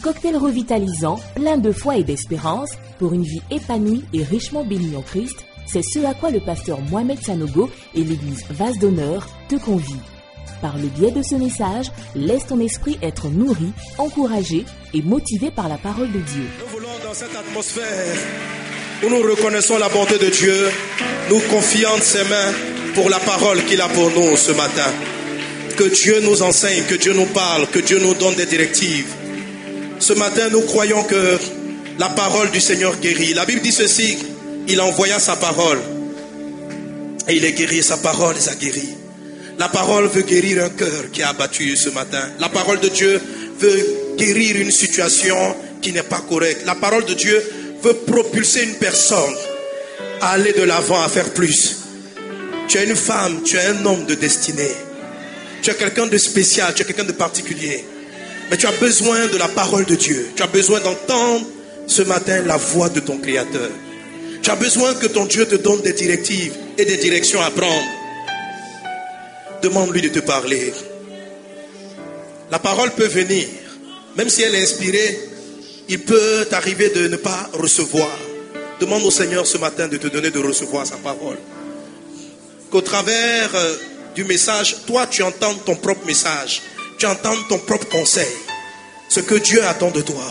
Cocktail revitalisant, plein de foi et d'espérance, pour une vie épanouie et richement bénie en Christ, c'est ce à quoi le pasteur Mohamed Sanogo et l'église Vase d'Honneur te convient. Par le biais de ce message, laisse ton esprit être nourri, encouragé et motivé par la parole de Dieu. Nous voulons dans cette atmosphère où nous reconnaissons la bonté de Dieu, nous confions de ses mains pour la parole qu'il a pour nous ce matin. Que Dieu nous enseigne, que Dieu nous parle, que Dieu nous donne des directives. Ce matin, nous croyons que la parole du Seigneur guérit. La Bible dit ceci, il envoya sa parole et il est guéri, sa parole les a guéris. La parole veut guérir un cœur qui est abattu ce matin. La parole de Dieu veut guérir une situation qui n'est pas correcte. La parole de Dieu veut propulser une personne à aller de l'avant, à faire plus. Tu es une femme, tu es un homme de destinée. Tu es quelqu'un de spécial, tu es quelqu'un de particulier. Mais tu as besoin de la parole de Dieu. Tu as besoin d'entendre ce matin la voix de ton Créateur. Tu as besoin que ton Dieu te donne des directives et des directions à prendre. Demande-lui de te parler. La parole peut venir. Même si elle est inspirée, il peut t'arriver de ne pas recevoir. Demande au Seigneur ce matin de te donner de recevoir sa parole. Qu'au travers du message, toi tu entends ton propre message. Tu entends ton propre conseil. Ce que Dieu attend de toi.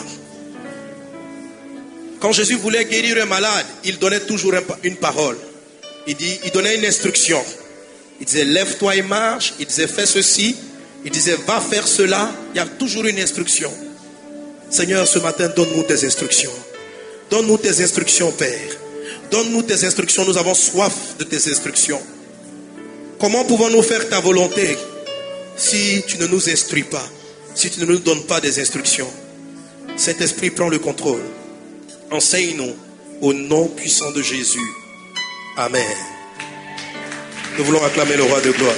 Quand Jésus voulait guérir un malade, il donnait toujours une parole. Il donnait une instruction. Il disait lève-toi et marche. Il disait fais ceci. Il disait va faire cela. Il y a toujours une instruction. Seigneur, ce matin, donne-nous tes instructions. Donne-nous tes instructions, Père. Donne-nous tes instructions. Nous avons soif de tes instructions. Comment pouvons-nous faire ta volonté si tu ne nous instruis pas, si tu ne nous donnes pas des instructions? Saint-Esprit, prends le contrôle. Enseigne-nous au nom puissant de Jésus. Amen. Nous voulons acclamer le roi de gloire.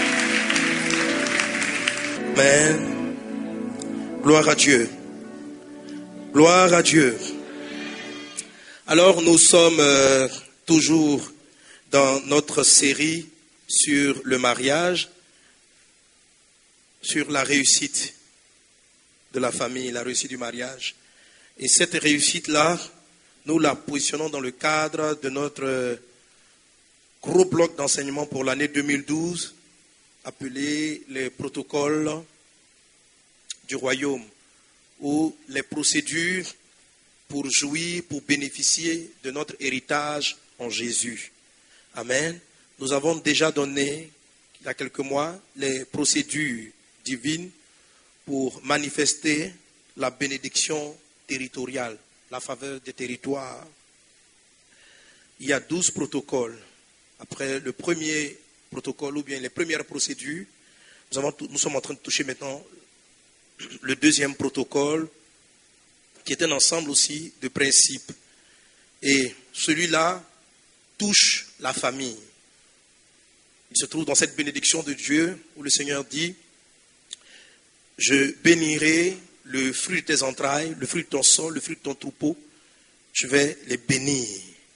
Amen. Gloire à Dieu. Gloire à Dieu. Alors nous sommes toujours dans notre série sur le mariage, sur la réussite de la famille, la réussite du mariage. Et cette réussite-là, nous la positionnons dans le cadre de notre gros bloc d'enseignement pour l'année 2012, appelé les protocoles du royaume, ou les procédures pour jouir, pour bénéficier de notre héritage en Jésus. Amen. Nous avons déjà donné, il y a quelques mois, les procédures divines pour manifester la bénédiction territoriale, la faveur des territoires. Il y a 12 protocoles. Après le premier protocole ou bien les premières procédures, nous sommes en train de toucher maintenant le deuxième protocole, qui est un ensemble aussi de principes. Et celui-là touche la famille. Il se trouve dans cette bénédiction de Dieu où le Seigneur dit « Je bénirai le fruit de tes entrailles, le fruit de ton sol, le fruit de ton troupeau. Je vais les bénir. »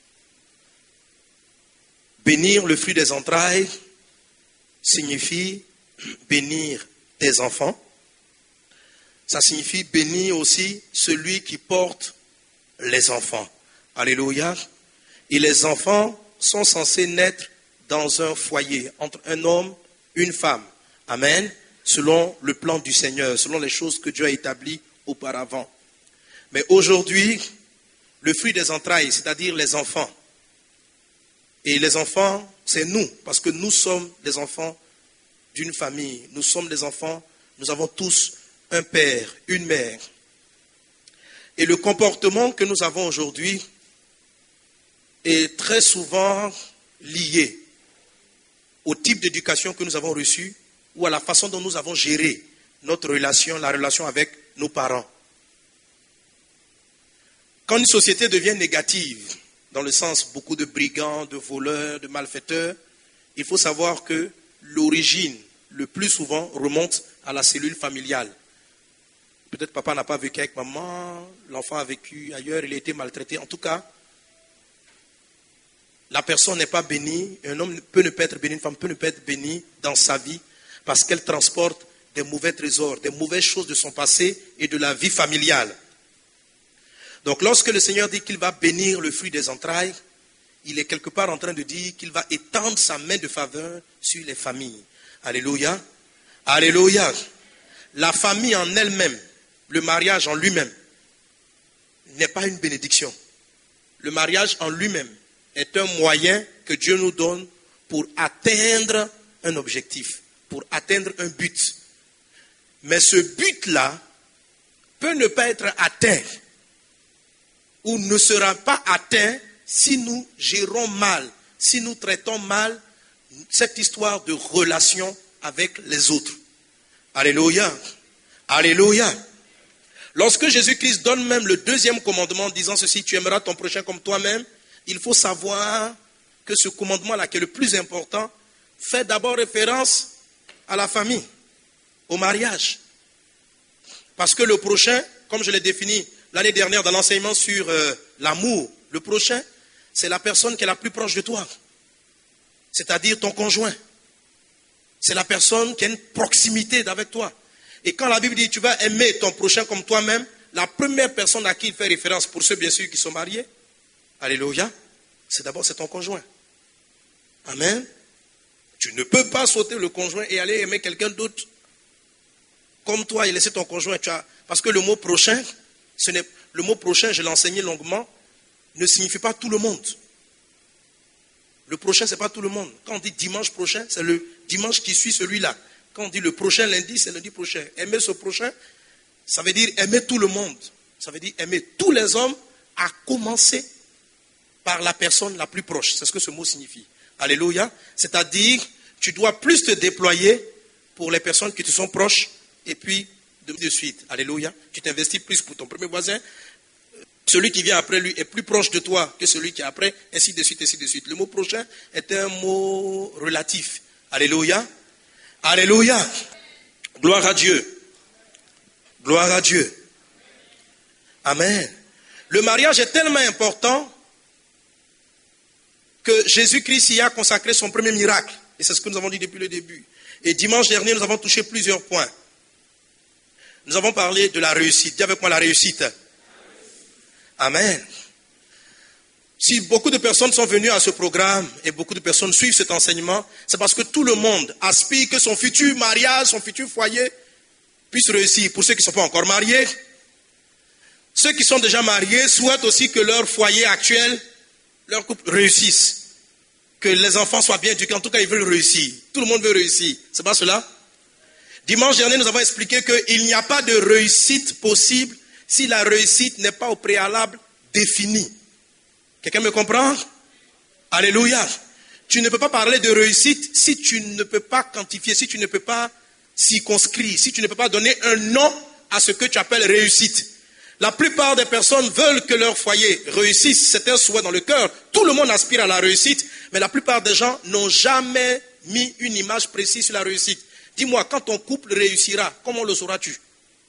Bénir le fruit des entrailles signifie bénir tes enfants. Ça signifie bénir aussi celui qui porte les enfants. Alléluia. Et les enfants sont censés naître dans un foyer, entre un homme, une femme. Amen. Selon le plan du Seigneur, selon les choses que Dieu a établies auparavant. Mais aujourd'hui, le fruit des entrailles, c'est-à-dire les enfants. Et les enfants, c'est nous, parce que nous sommes des enfants d'une famille. Nous sommes des enfants, nous avons tous un père, une mère. Et le comportement que nous avons aujourd'hui est très souvent lié au type d'éducation que nous avons reçu ou à la façon dont nous avons géré notre relation, la relation avec nos parents. Quand une société devient négative, dans le sens beaucoup de brigands, de voleurs, de malfaiteurs, il faut savoir que l'origine, le plus souvent, remonte à la cellule familiale. Peut-être papa n'a pas vécu avec maman, l'enfant a vécu ailleurs, il a été maltraité. En tout cas, la personne n'est pas bénie, un homme peut ne pas être béni, une femme peut ne pas être bénie dans sa vie parce qu'elle transporte des mauvais trésors, des mauvaises choses de son passé et de la vie familiale. Donc lorsque le Seigneur dit qu'il va bénir le fruit des entrailles, il est quelque part en train de dire qu'il va étendre sa main de faveur sur les familles. Alléluia. Alléluia. La famille en elle-même, le mariage en lui-même, n'est pas une bénédiction. Le mariage en lui-même est un moyen que Dieu nous donne pour atteindre un objectif, pour atteindre un but. Mais ce but-là peut ne pas être atteint ou ne sera pas atteint si nous gérons mal, si nous traitons mal cette histoire de relation avec les autres. Alléluia. Alléluia. Lorsque Jésus-Christ donne même le deuxième commandement en disant ceci, tu aimeras ton prochain comme toi-même, il faut savoir que ce commandement-là, qui est le plus important, fait d'abord référence à la famille, au mariage. Parce que le prochain, comme je l'ai défini l'année dernière dans l'enseignement sur l'amour, le prochain, c'est la personne qui est la plus proche de toi. C'est-à-dire ton conjoint. C'est la personne qui a une proximité avec toi. Et quand la Bible dit tu vas aimer ton prochain comme toi-même, la première personne à qui il fait référence, pour ceux bien sûr qui sont mariés, alléluia, c'est ton conjoint. Amen. Tu ne peux pas sauter le conjoint et aller aimer quelqu'un d'autre comme toi et laisser ton conjoint. Parce que le mot prochain, je l'ai enseigné longuement, ne signifie pas tout le monde. Le prochain, ce n'est pas tout le monde. Quand on dit dimanche prochain, c'est le dimanche qui suit celui-là. Quand on dit le prochain lundi, c'est lundi prochain. Aimer ce prochain, ça veut dire aimer tout le monde. Ça veut dire aimer tous les hommes, à commencer par la personne la plus proche. C'est ce que ce mot signifie. Alléluia. C'est-à-dire, tu dois plus te déployer pour les personnes qui te sont proches et puis de suite. Alléluia. Tu t'investis plus pour ton premier voisin. Celui qui vient après lui est plus proche de toi que celui qui est après, ainsi de suite, ainsi de suite. Le mot prochain est un mot relatif. Alléluia. Alléluia. Gloire à Dieu. Gloire à Dieu. Amen. Le mariage est tellement important que Jésus-Christ y a consacré son premier miracle. Et c'est ce que nous avons dit depuis le début. Et dimanche dernier, nous avons touché plusieurs points. Nous avons parlé de la réussite. Dis avec moi la réussite. Amen. Si beaucoup de personnes sont venues à ce programme et beaucoup de personnes suivent cet enseignement, c'est parce que tout le monde aspire que son futur mariage, son futur foyer puisse réussir. Pour ceux qui ne sont pas encore mariés, ceux qui sont déjà mariés souhaitent aussi que leur foyer actuel, leur couple réussisse. Que les enfants soient bien éduqués. En tout cas, ils veulent réussir. Tout le monde veut réussir. C'est pas cela? Dimanche dernier, nous avons expliqué qu'il n'y a pas de réussite possible si la réussite n'est pas au préalable définie. Quelqu'un me comprend? Alléluia. Tu ne peux pas parler de réussite si tu ne peux pas quantifier, si tu ne peux pas circonscrire, si tu ne peux pas donner un nom à ce que tu appelles réussite. La plupart des personnes veulent que leur foyer réussisse, c'est un souhait dans le cœur. Tout le monde aspire à la réussite, mais la plupart des gens n'ont jamais mis une image précise sur la réussite. Dis-moi, quand ton couple réussira, comment le sauras-tu?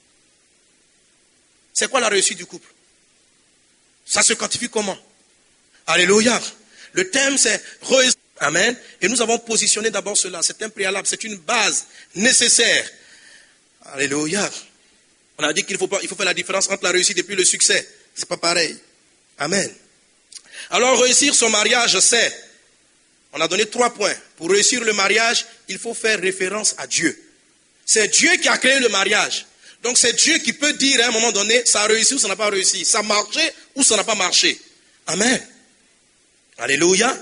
C'est quoi la réussite du couple? Ça se quantifie comment? Alléluia. Le thème c'est réussir. Amen. Et nous avons positionné d'abord cela. C'est un préalable, c'est une base nécessaire. Alléluia. On a dit qu'il faut faire la différence entre la réussite et puis le succès. C'est pas pareil. Amen. Alors réussir son mariage, c'est... On a donné 3 points. Pour réussir le mariage, il faut faire référence à Dieu. C'est Dieu qui a créé le mariage. Donc c'est Dieu qui peut dire à un moment donné, ça a réussi ou ça n'a pas réussi. Ça a marché ou ça n'a pas marché. Amen. Alléluia.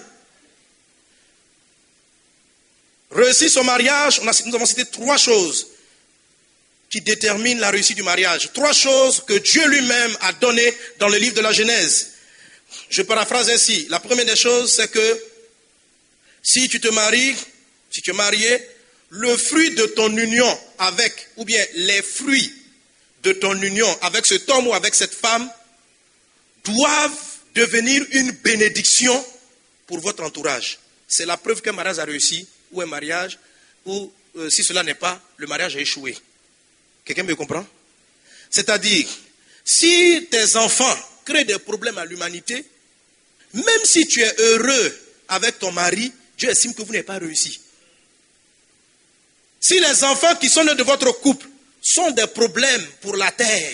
Réussir son mariage, nous avons cité 3 choses qui déterminent la réussite du mariage. 3 choses que Dieu lui-même a données dans le livre de la Genèse. Je paraphrase ainsi. La première des choses, c'est que si tu te maries, si tu es marié, le fruit de ton union avec, ou bien les fruits de ton union avec cet homme ou avec cette femme doivent devenir une bénédiction pour votre entourage. C'est la preuve qu'un mariage a réussi, ou un mariage, ou si cela n'est pas, le mariage a échoué. Quelqu'un me comprend? C'est-à-dire, si tes enfants créent des problèmes à l'humanité, même si tu es heureux avec ton mari, Dieu estime que vous n'avez pas réussi. Si les enfants qui sont nés de votre couple sont des problèmes pour la terre,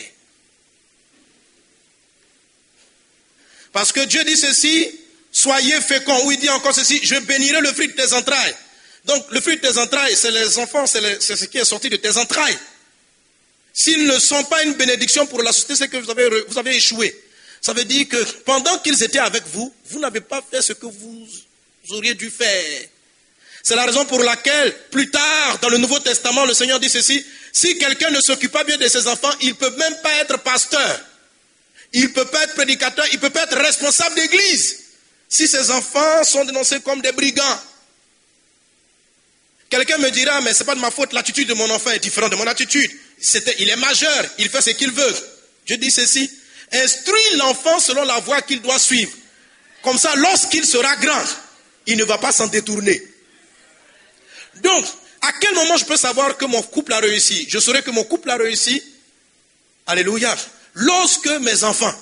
parce que Dieu dit ceci, soyez féconds, ou il dit encore ceci, je bénirai le fruit de tes entrailles. Donc le fruit de tes entrailles, c'est les enfants, c'est ce qui est sorti de tes entrailles. S'ils ne sont pas une bénédiction pour la société, c'est que vous avez échoué. Ça veut dire que pendant qu'ils étaient avec vous, vous n'avez pas fait ce que vous auriez dû faire. C'est la raison pour laquelle, plus tard, dans le Nouveau Testament, le Seigneur dit ceci, si quelqu'un ne s'occupe pas bien de ses enfants, il ne peut même pas être pasteur. Il ne peut pas être prédicateur, il ne peut pas être responsable d'église. Si ses enfants sont dénoncés comme des brigands. Quelqu'un me dira, mais ce n'est pas de ma faute, l'attitude de mon enfant est différente de mon attitude. Il est majeur, il fait ce qu'il veut. Je dis ceci, instruis l'enfant selon la voie qu'il doit suivre. Comme ça, lorsqu'il sera grand, il ne va pas s'en détourner. Donc, à quel moment je peux savoir que mon couple a réussi? Je saurai que mon couple a réussi. Alléluia. Lorsque mes enfants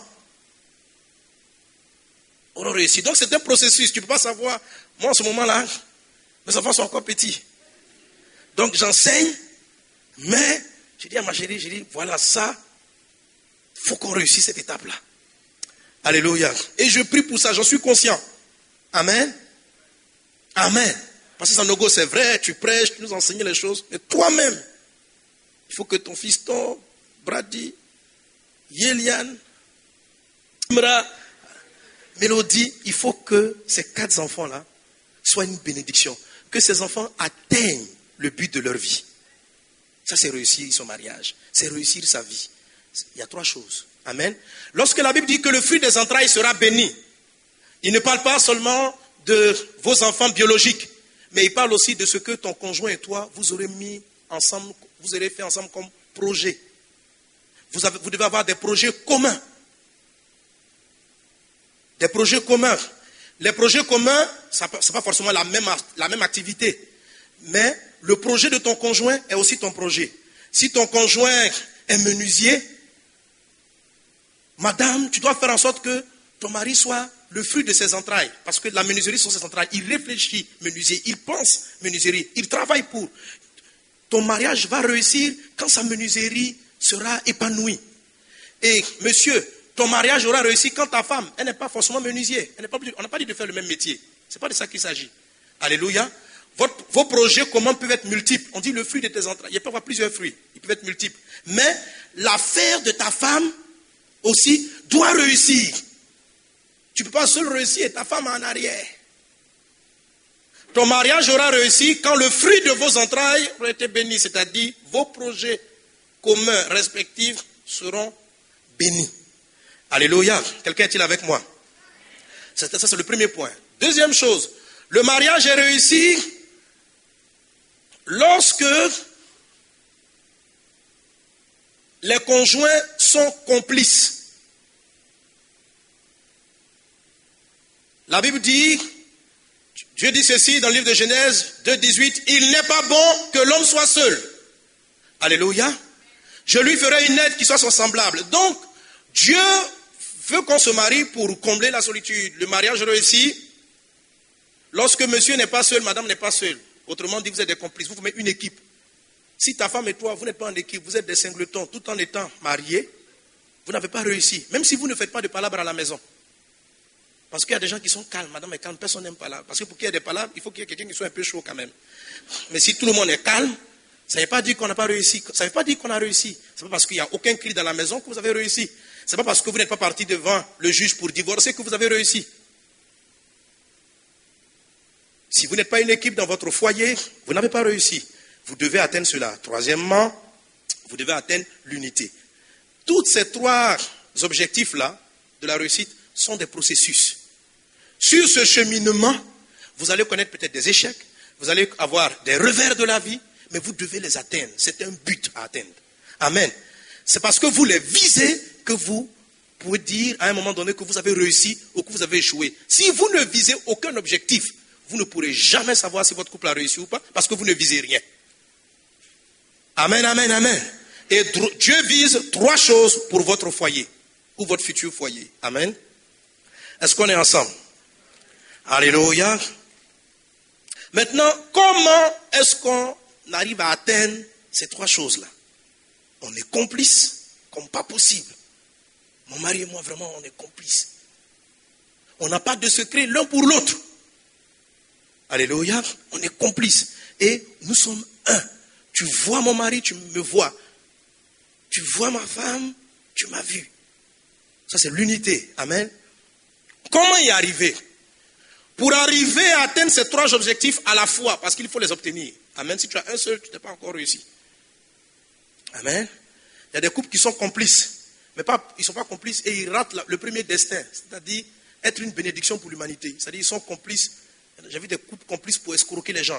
auront réussi. Donc, c'est un processus. Tu ne peux pas savoir. Moi, en ce moment-là, mes enfants sont encore petits. Donc, j'enseigne. Mais, je dis à ma chérie, je dis, voilà ça. Il faut qu'on réussisse cette étape-là. Alléluia. Et je prie pour ça. J'en suis conscient. Amen. Amen. Parce que Sanogo, c'est vrai, tu prêches, tu nous enseignes les choses, mais toi-même, il faut que ton fiston, Brady, Yelian, Imra, Mélodie, il faut que ces 4 enfants-là soient une bénédiction. Que ces enfants atteignent le but de leur vie. Ça, c'est réussir son mariage. C'est réussir sa vie. Il y a 3 choses. Amen. Lorsque la Bible dit que le fruit des entrailles sera béni, il ne parle pas seulement de vos enfants biologiques, mais il parle aussi de ce que ton conjoint et toi, vous aurez mis ensemble, vous aurez fait ensemble comme projet. Vous devez avoir des projets communs. Des projets communs. Les projets communs, ce n'est pas forcément la même activité. Mais le projet de ton conjoint est aussi ton projet. Si ton conjoint est menuisier, madame, tu dois faire en sorte que ton mari soit le fruit de ses entrailles. Parce que la menuiserie sont ses entrailles. Il réfléchit menuisier, il pense menuiserie, il travaille pour. Ton mariage va réussir quand sa menuiserie sera épanouie. Et monsieur, ton mariage aura réussi quand ta femme, elle n'est pas forcément menuisier. On n'a pas dit de faire le même métier. Ce n'est pas de ça qu'il s'agit. Alléluia. Vos projets communs peuvent être multiples. On dit le fruit de tes entrailles. Il peut y avoir plusieurs fruits. Ils peuvent être multiples. Mais l'affaire de ta femme aussi doit réussir. Tu ne peux pas seul réussir et ta femme en arrière. Ton mariage aura réussi quand le fruit de vos entrailles aura été béni. C'est-à-dire vos projets communs respectifs seront bénis. Alléluia. Quelqu'un est-il avec moi? Ça, c'est le premier point. Deuxième chose, le mariage est réussi lorsque les conjoints sont complices. La Bible dit, Dieu dit ceci dans le livre de Genèse 2,18, il n'est pas bon que l'homme soit seul. Alléluia. Je lui ferai une aide qui soit semblable. Donc, Dieu veut qu'on se marie pour combler la solitude. Le mariage réussit lorsque monsieur n'est pas seul, madame n'est pas seule. Autrement dit, vous êtes des complices, vous formez une équipe. Si ta femme et toi, vous n'êtes pas en équipe, vous êtes des singletons, tout en étant mariés, vous n'avez pas réussi. Même si vous ne faites pas de palabres à la maison. Parce qu'il y a des gens qui sont calmes, madame est calme, personne n'aime palabres. Parce que pour qu'il y ait des palabres, il faut qu'il y ait quelqu'un qui soit un peu chaud quand même. Mais si tout le monde est calme, ça ne veut pas dire qu'on n'a pas réussi. Ça ne veut pas dire qu'on a réussi. Ce n'est pas parce qu'il n'y a aucun cri dans la maison que vous avez réussi. Ce n'est pas parce que vous n'êtes pas parti devant le juge pour divorcer que vous avez réussi. Si vous n'êtes pas une équipe dans votre foyer, vous n'avez pas réussi. Vous devez atteindre cela. Troisièmement, vous devez atteindre l'unité. Tous ces 3 objectifs-là de la réussite sont des processus. Sur ce cheminement, vous allez connaître peut-être des échecs, vous allez avoir des revers de la vie, mais vous devez les atteindre. C'est un but à atteindre. Amen. C'est parce que vous les visez que vous pouvez dire à un moment donné que vous avez réussi ou que vous avez échoué. Si vous ne visez aucun objectif, vous ne pourrez jamais savoir si votre couple a réussi ou pas, parce que vous ne visez rien. Amen, amen, amen. Et Dieu vise 3 choses pour votre foyer, ou votre futur foyer. Amen. Est-ce qu'on est ensemble? Alléluia. Maintenant, comment est-ce qu'on arrive à atteindre ces trois choses-là, on est complices comme pas possible. Mon mari et moi, vraiment, on est complices. On n'a pas de secret l'un pour l'autre. Alléluia, on est complices. Et nous sommes un. Tu vois mon mari, tu me vois. Tu vois ma femme, tu m'as vu. Ça, c'est l'unité. Amen. Comment y arriver? Pour arriver à atteindre ces trois objectifs à la fois, parce qu'il faut les obtenir. Amen. Si tu as un seul, tu n'as pas encore réussi. Amen. Il y a des couples qui sont complices. Mais ils ne sont pas complices et ils ratent le premier destin. C'est-à-dire être une bénédiction pour l'humanité. C'est-à-dire ils sont complices. J'ai vu des couples complices pour escroquer les gens.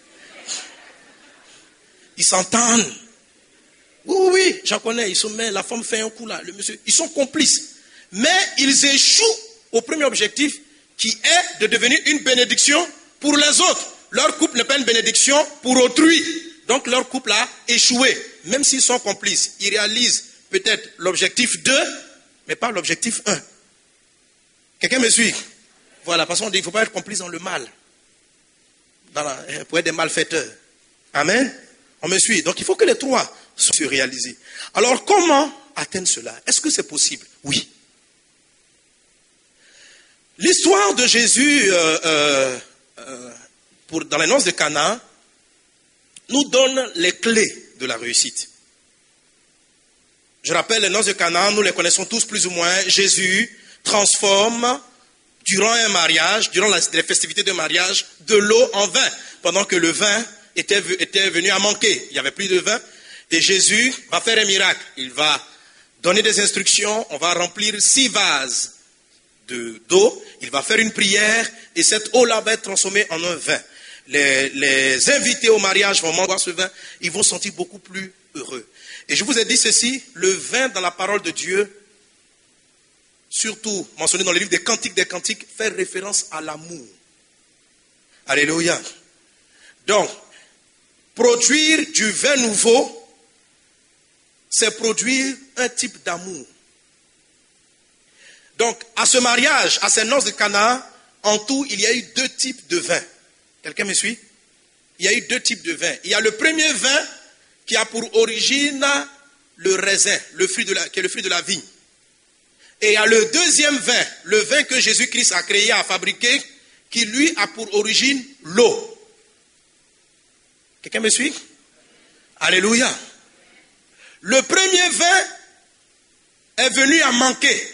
Ils s'entendent. Oui, j'en connais. Ils sont, mais la femme fait un coup là. Le monsieur, ils sont complices. Mais ils échouent au premier objectif qui est de devenir une bénédiction pour les autres. Leur couple n'est pas une bénédiction pour autrui. Donc leur couple a échoué. Même s'ils sont complices, ils réalisent peut-être l'objectif 2, mais pas l'objectif 1. Quelqu'un me suit? Voilà, parce qu'on dit qu'il ne faut pas être complice dans le mal. Pour être des malfaiteurs. Amen. On me suit. Donc il faut que les trois soient réalisés. Alors comment atteindre cela? Est-ce que c'est possible? Oui. L'histoire de Jésus dans les noces de Cana nous donne les clés de la réussite. Je rappelle les noces de Cana, nous les connaissons tous plus ou moins. Jésus transforme durant un mariage, durant les festivités de mariage, de l'eau en vin, pendant que le vin était venu à manquer. Il n'y avait plus de vin. Et Jésus va faire un miracle. Il va donner des instructions. On va remplir 6 vases d'eau. Il va faire une prière. Et cette eau-là va être transformée en un vin. Les invités au mariage vont boire ce vin. Ils vont se sentir beaucoup plus heureux. Et je vous ai dit ceci, le vin dans la parole de Dieu, surtout mentionné dans le livre des Cantiques, fait référence à l'amour. Alléluia. Donc, produire du vin nouveau, c'est produire un type d'amour. Donc, à ce mariage, à ces noces de Cana, en tout, il y a eu 2 types de vin. Quelqu'un me suit? Il y a eu 2 types de vin. Il y a le premier vin qui a pour origine le raisin, qui est le fruit de la vigne. Et il y a le deuxième vin, le vin que Jésus-Christ a créé, a fabriqué, qui lui a pour origine l'eau. Quelqu'un me suit? Alléluia. Le premier vin est venu à manquer.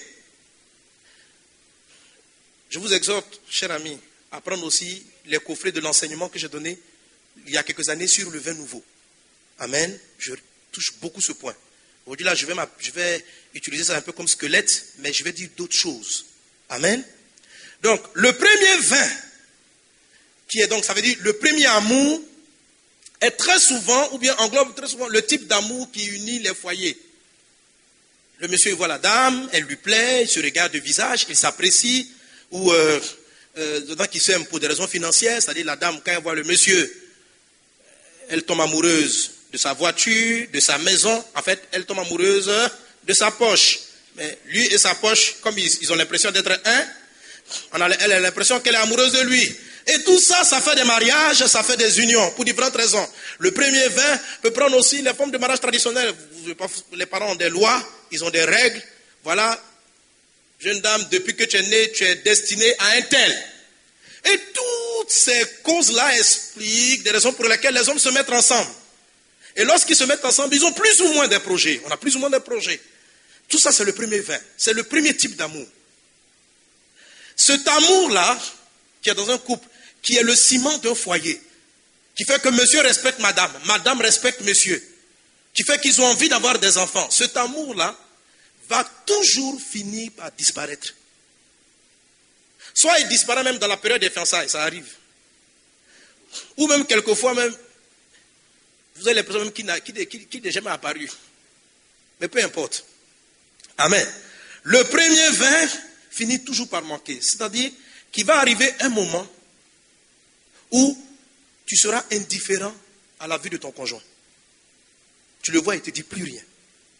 Je vous exhorte, chers amis, à prendre aussi les coffrets de l'enseignement que j'ai donné il y a quelques années sur le vin nouveau. Amen. Je touche beaucoup ce point. Aujourd'hui, là, je vais utiliser ça un peu comme squelette, mais je vais dire d'autres choses. Amen. Donc, le premier vin, qui est donc, ça veut dire le premier amour, est très souvent, ou bien englobe très souvent, le type d'amour qui unit les foyers. Le monsieur voit la dame, elle lui plaît, il se regarde de visage, il s'apprécie, ou dedans qui s'aime pour des raisons financières, c'est-à-dire la dame, quand elle voit le monsieur, elle tombe amoureuse de sa voiture, de sa maison. En fait, elle tombe amoureuse de sa poche. Mais lui et sa poche, comme ils ont l'impression d'être un, elle a l'impression qu'elle est amoureuse de lui. Et tout ça, ça fait des mariages, ça fait des unions, pour différentes raisons. Le premier vin peut prendre aussi les formes de mariage traditionnelles. Les parents ont des lois, ils ont des règles. Voilà, jeune dame, depuis que tu es née, tu es destinée à un tel. Et toutes ces causes-là expliquent des raisons pour lesquelles les hommes se mettent ensemble. Et lorsqu'ils se mettent ensemble, ils ont plus ou moins des projets. On a plus ou moins des projets. Tout ça, c'est le premier vin. C'est le premier type d'amour. Cet amour-là, qui est dans un couple, qui est le ciment d'un foyer, qui fait que monsieur respecte madame, madame respecte monsieur, qui fait qu'ils ont envie d'avoir des enfants. Cet amour-là va toujours finir par disparaître. Soit il disparaît même dans la période des fiançailles, ça arrive. Ou même quelquefois même, vous avez l'impression même qu'il n'est jamais apparu. Mais peu importe. Amen. Le premier vin finit toujours par manquer. C'est-à-dire qu'il va arriver un moment où tu seras indifférent à la vie de ton conjoint. Tu le vois, il ne te dit plus rien.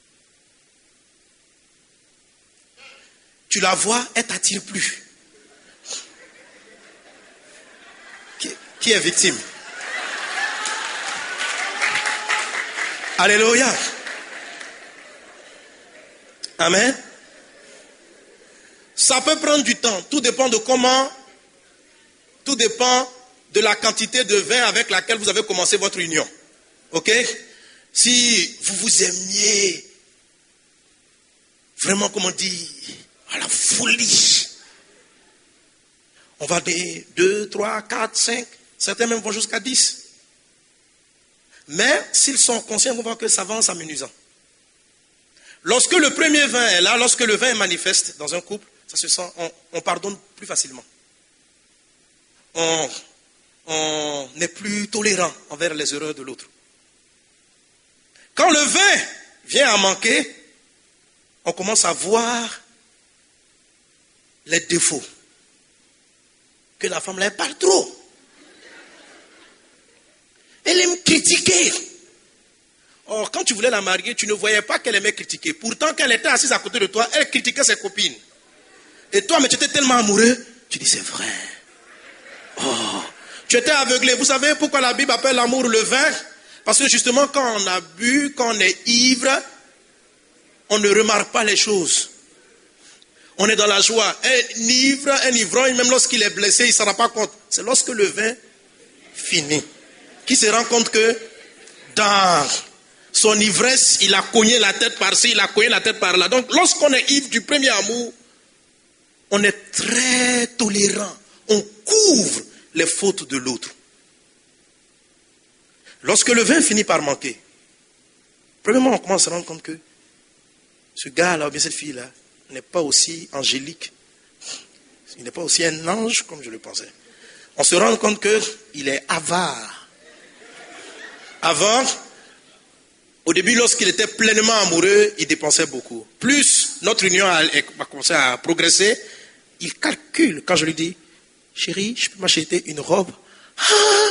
Tu la vois, elle ne t'attire plus. Qui est victime? Alléluia. Amen. Ça peut prendre du temps. Tout dépend de comment. Tout dépend de la quantité de vin avec laquelle vous avez commencé votre union. Ok? Si vous vous aimiez vraiment, comme on dit, à la folie, on va des 2, 3, 4, 5, certains même vont jusqu'à 10. Mais s'ils sont conscients, vous voir que ça va en s'amenuisant. Lorsque le premier vin est là, lorsque le vin est manifeste dans un couple, ça se sent, on pardonne plus facilement. On n'est plus tolérant envers les erreurs de l'autre. Quand le vin vient à manquer, on commence à voir les défauts. Que la femme là, elle parle trop. Elle aime critiquer. Or, quand tu voulais la marier, tu ne voyais pas qu'elle aimait critiquer. Pourtant, quand elle était assise à côté de toi, elle critiquait ses copines. Et toi, mais tu étais tellement amoureux, tu dis c'est vrai. Oh, tu étais aveuglé. Vous savez pourquoi la Bible appelle l'amour le vin? Parce que justement, quand on a bu, quand on est ivre, on ne remarque pas les choses. On est dans la joie. Un ivrogne, même lorsqu'il est blessé, il ne s'en rend pas compte. C'est lorsque le vin finit qu'il se rend compte que dans son ivresse, il a cogné la tête par-ci, il a cogné la tête par-là. Donc, lorsqu'on est ivre du premier amour, on est très tolérant. On couvre les fautes de l'autre. Lorsque le vin finit par manquer, premièrement, on commence à se rendre compte que ce gars-là, ou bien cette fille-là, n'est pas aussi angélique. Il n'est pas aussi un ange comme je le pensais. On se rend compte qu'il est avare. Avant, au début, lorsqu'il était pleinement amoureux, il dépensait beaucoup. Plus notre union a commencé à progresser, il calcule. Quand je lui dis, chérie, je peux m'acheter une robe. Ah,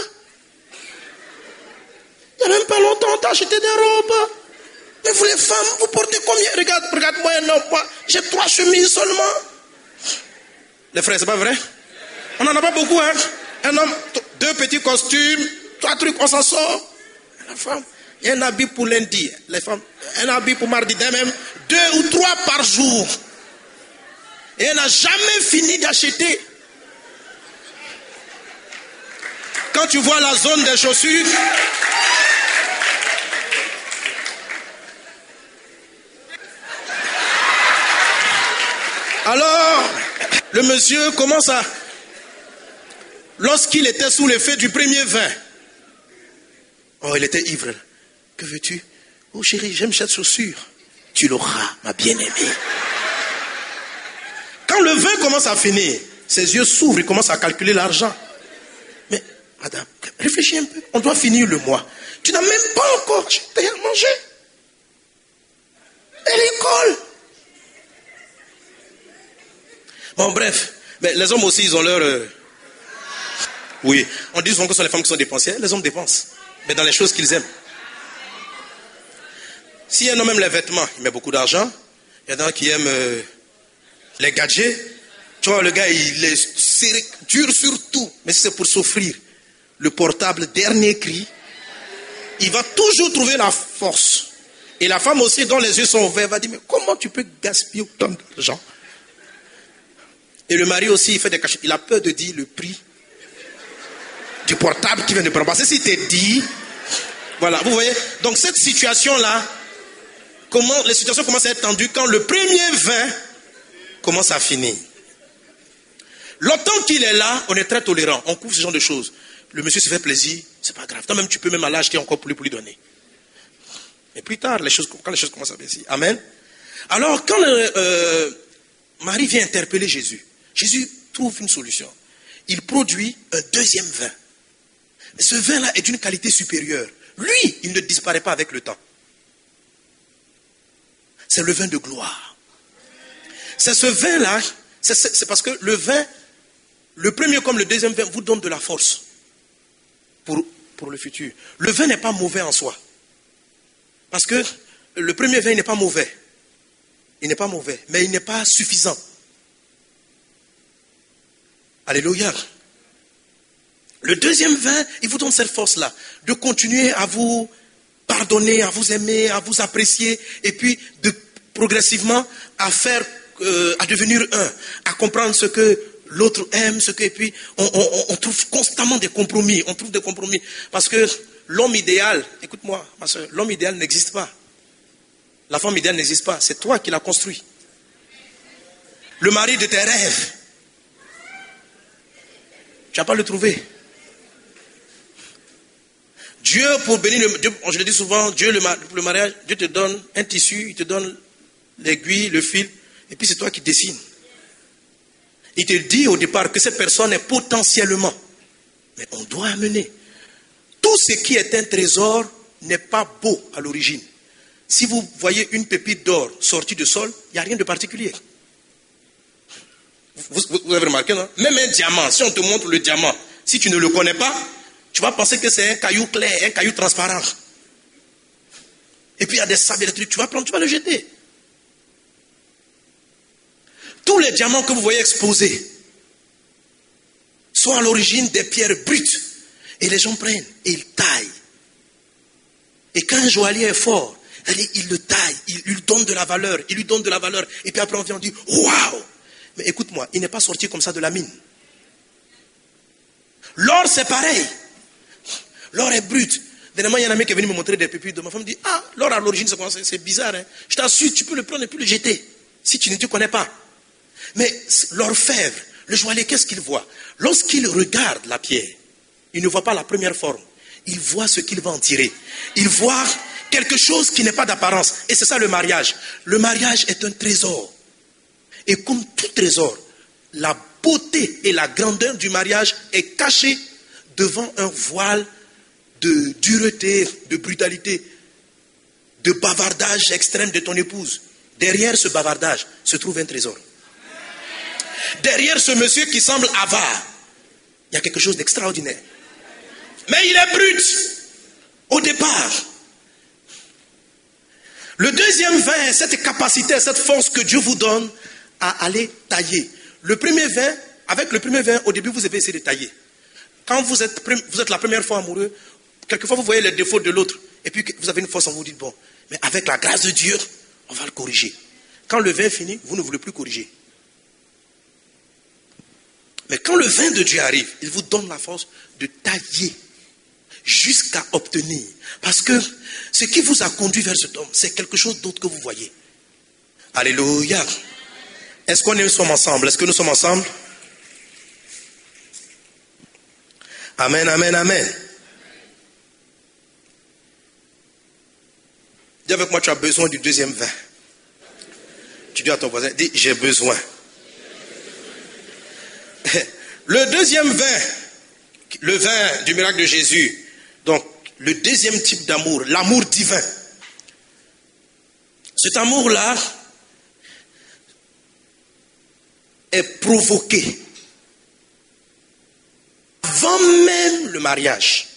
il n'y a même pas longtemps, tu as acheté des robes. Mais vous les femmes, vous portez combien? Regarde-moi un homme, j'ai 3 chemises seulement. Les frères, c'est pas vrai? On n'en a pas beaucoup, hein? Un homme, 2 petits costumes, 3 trucs, on s'en sort. La femme, il y a un habit pour lundi. Les femmes, un habit pour mardi, même 2 ou 3 par jour. Et elle n'a jamais fini d'acheter. Quand tu vois la zone des chaussures, alors, le monsieur commence à... Lorsqu'il était sous l'effet du premier vin, oh, il était ivre. Que veux-tu? Oh chérie, j'aime cette chaussure. Tu l'auras, ma bien-aimée. Quand le vin commence à finir, ses yeux s'ouvrent, il commence à calculer l'argent. Mais, madame, réfléchis un peu. On doit finir le mois. Tu n'as même pas encore acheté à manger. Et l'école. Bon, bref. Mais les hommes aussi, ils ont leur... Oui, on dit souvent que ce sont les femmes qui sont dépensières. Les hommes dépensent. Mais dans les choses qu'ils aiment. Si un homme aime les vêtements, il met beaucoup d'argent. Il y en a qui aiment les gadgets. Tu vois, le gars, il est dur sur tout. Mais si c'est pour s'offrir le portable dernier cri, il va toujours trouver la force. Et la femme aussi, dont les yeux sont ouverts, va dire, mais comment tu peux gaspiller autant d'argent? Et le mari aussi, il fait des cachettes. Il a peur de dire le prix du portable qu'il vient de prendre. Parce que s'il te dit, voilà, vous voyez. Donc cette situation-là, les situations commencent à être tendues quand le premier vin commence à finir. Longtemps qu'il est là, on est très tolérant. On couvre ce genre de choses. Le monsieur se fait plaisir, c'est pas grave. Toi-même, tu peux même aller acheter encore pour lui donner. Et plus tard, quand les choses commencent à baisser. Amen. Alors, quand Marie vient interpeller Jésus, Jésus trouve une solution. Il produit un deuxième vin. Mais ce vin-là est d'une qualité supérieure. Lui, il ne disparaît pas avec le temps. C'est le vin de gloire. C'est ce vin-là, c'est parce que le vin, le premier comme le deuxième vin, vous donne de la force pour le futur. Le vin n'est pas mauvais en soi. Parce que le premier vin, il n'est pas mauvais. Il n'est pas mauvais, mais il n'est pas suffisant. Alléluia. Le deuxième vin, il vous donne cette force-là, de continuer à vous pardonner, à vous aimer, à vous apprécier, et puis progressivement à devenir un, à comprendre ce que l'autre aime, et puis on trouve constamment des compromis, parce que l'homme idéal, écoute-moi, ma soeur, l'homme idéal n'existe pas. La femme idéale n'existe pas, c'est toi qui l'as construit. Le mari de tes rêves, tu n'as pas le trouvé. Dieu, pour bénir, je le dis souvent, Dieu, le mariage, Dieu te donne un tissu, il te donne l'aiguille, le fil, et puis c'est toi qui dessines. Il te dit au départ que cette personne est potentiellement, mais on doit amener. Tout ce qui est un trésor n'est pas beau à l'origine. Si vous voyez une pépite d'or sortie du sol, il n'y a rien de particulier. Vous avez remarqué, non? Même un diamant, si on te montre le diamant, si tu ne le connais pas, tu vas penser que c'est un caillou clair, un caillou transparent. Et puis il y a des sables, des trucs, tu vas prendre, tu vas le jeter. Tous les diamants que vous voyez exposés sont à l'origine des pierres brutes. Et les gens prennent et ils taillent. Et quand un joaillier est fort, il le taille, il lui donne de la valeur, Et puis après on vient, on dit, waouh! Mais écoute-moi, il n'est pas sorti comme ça de la mine. L'or, c'est pareil. L'or est brut. Dernièrement, il y a un ami qui est venu me montrer des pépites de ma femme. Me dit, l'or à l'origine, c'est bizarre. Hein? Je t'assure, tu peux le prendre et puis le jeter. Si tu ne te connais pas. Mais l'orfèvre, le joaillier, qu'est-ce qu'il voit? Lorsqu'il regarde la pierre, il ne voit pas la première forme. Il voit ce qu'il va en tirer. Il voit quelque chose qui n'est pas d'apparence. Et c'est ça le mariage. Le mariage est un trésor. Et comme tout trésor, la beauté et la grandeur du mariage est cachée devant un voile de dureté, de brutalité, de bavardage extrême de ton épouse. Derrière ce bavardage se trouve un trésor. Derrière ce monsieur qui semble avare, il y a quelque chose d'extraordinaire. Mais il est brut au départ. Le deuxième vin, cette capacité, cette force que Dieu vous donne à aller tailler. Avec le premier vin, au début, vous avez essayé de tailler. Quand vous êtes la première fois amoureux, quelquefois vous voyez les défauts de l'autre, et puis vous avez une force en vous, dites, bon, mais avec la grâce de Dieu, on va le corriger. Quand le vin finit, vous ne voulez plus corriger. Mais quand le vin de Dieu arrive, il vous donne la force de tailler jusqu'à obtenir. Parce que ce qui vous a conduit vers cet homme, c'est quelque chose d'autre que vous voyez. Alléluia. Est-ce que nous sommes ensemble? Est-ce que nous sommes ensemble? Amen, amen, amen. Dis avec moi, tu as besoin du deuxième vin. Tu dis à ton voisin, dis, j'ai besoin. Le deuxième vin, le vin du miracle de Jésus, donc le deuxième type d'amour, l'amour divin. Cet amour-là est provoqué avant même le mariage.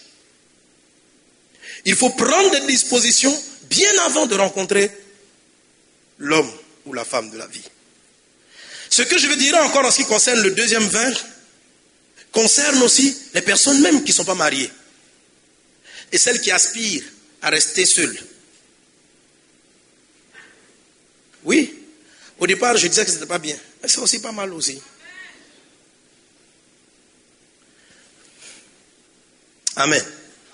Il faut prendre des dispositions bien avant de rencontrer l'homme ou la femme de la vie. Ce que je veux dire encore en ce qui concerne le deuxième vin, concerne aussi les personnes même qui ne sont pas mariées. Et celles qui aspirent à rester seules. Oui, au départ je disais que ce n'était pas bien. Mais c'est aussi pas mal aussi. Amen.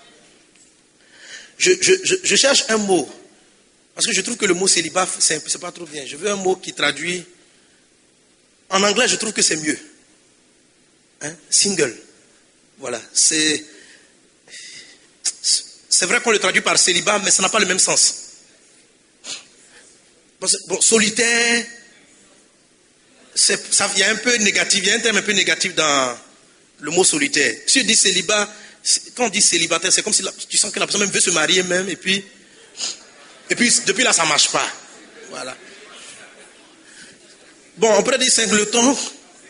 Je cherche un mot. Parce que je trouve que le mot célibat, c'est pas trop bien. Je veux un mot qui traduit. En anglais, je trouve que c'est mieux. Hein? Single. Voilà. C'est vrai qu'on le traduit par célibat, mais ça n'a pas le même sens. Bon, solitaire, il y a un peu négatif, il y a un terme un peu négatif dans le mot solitaire. Si je dis célibat, quand on dit célibataire, c'est comme si tu sens que la personne même veut se marier même, et puis depuis là, ça ne marche pas. Voilà. Bon, on pourrait dire singleton.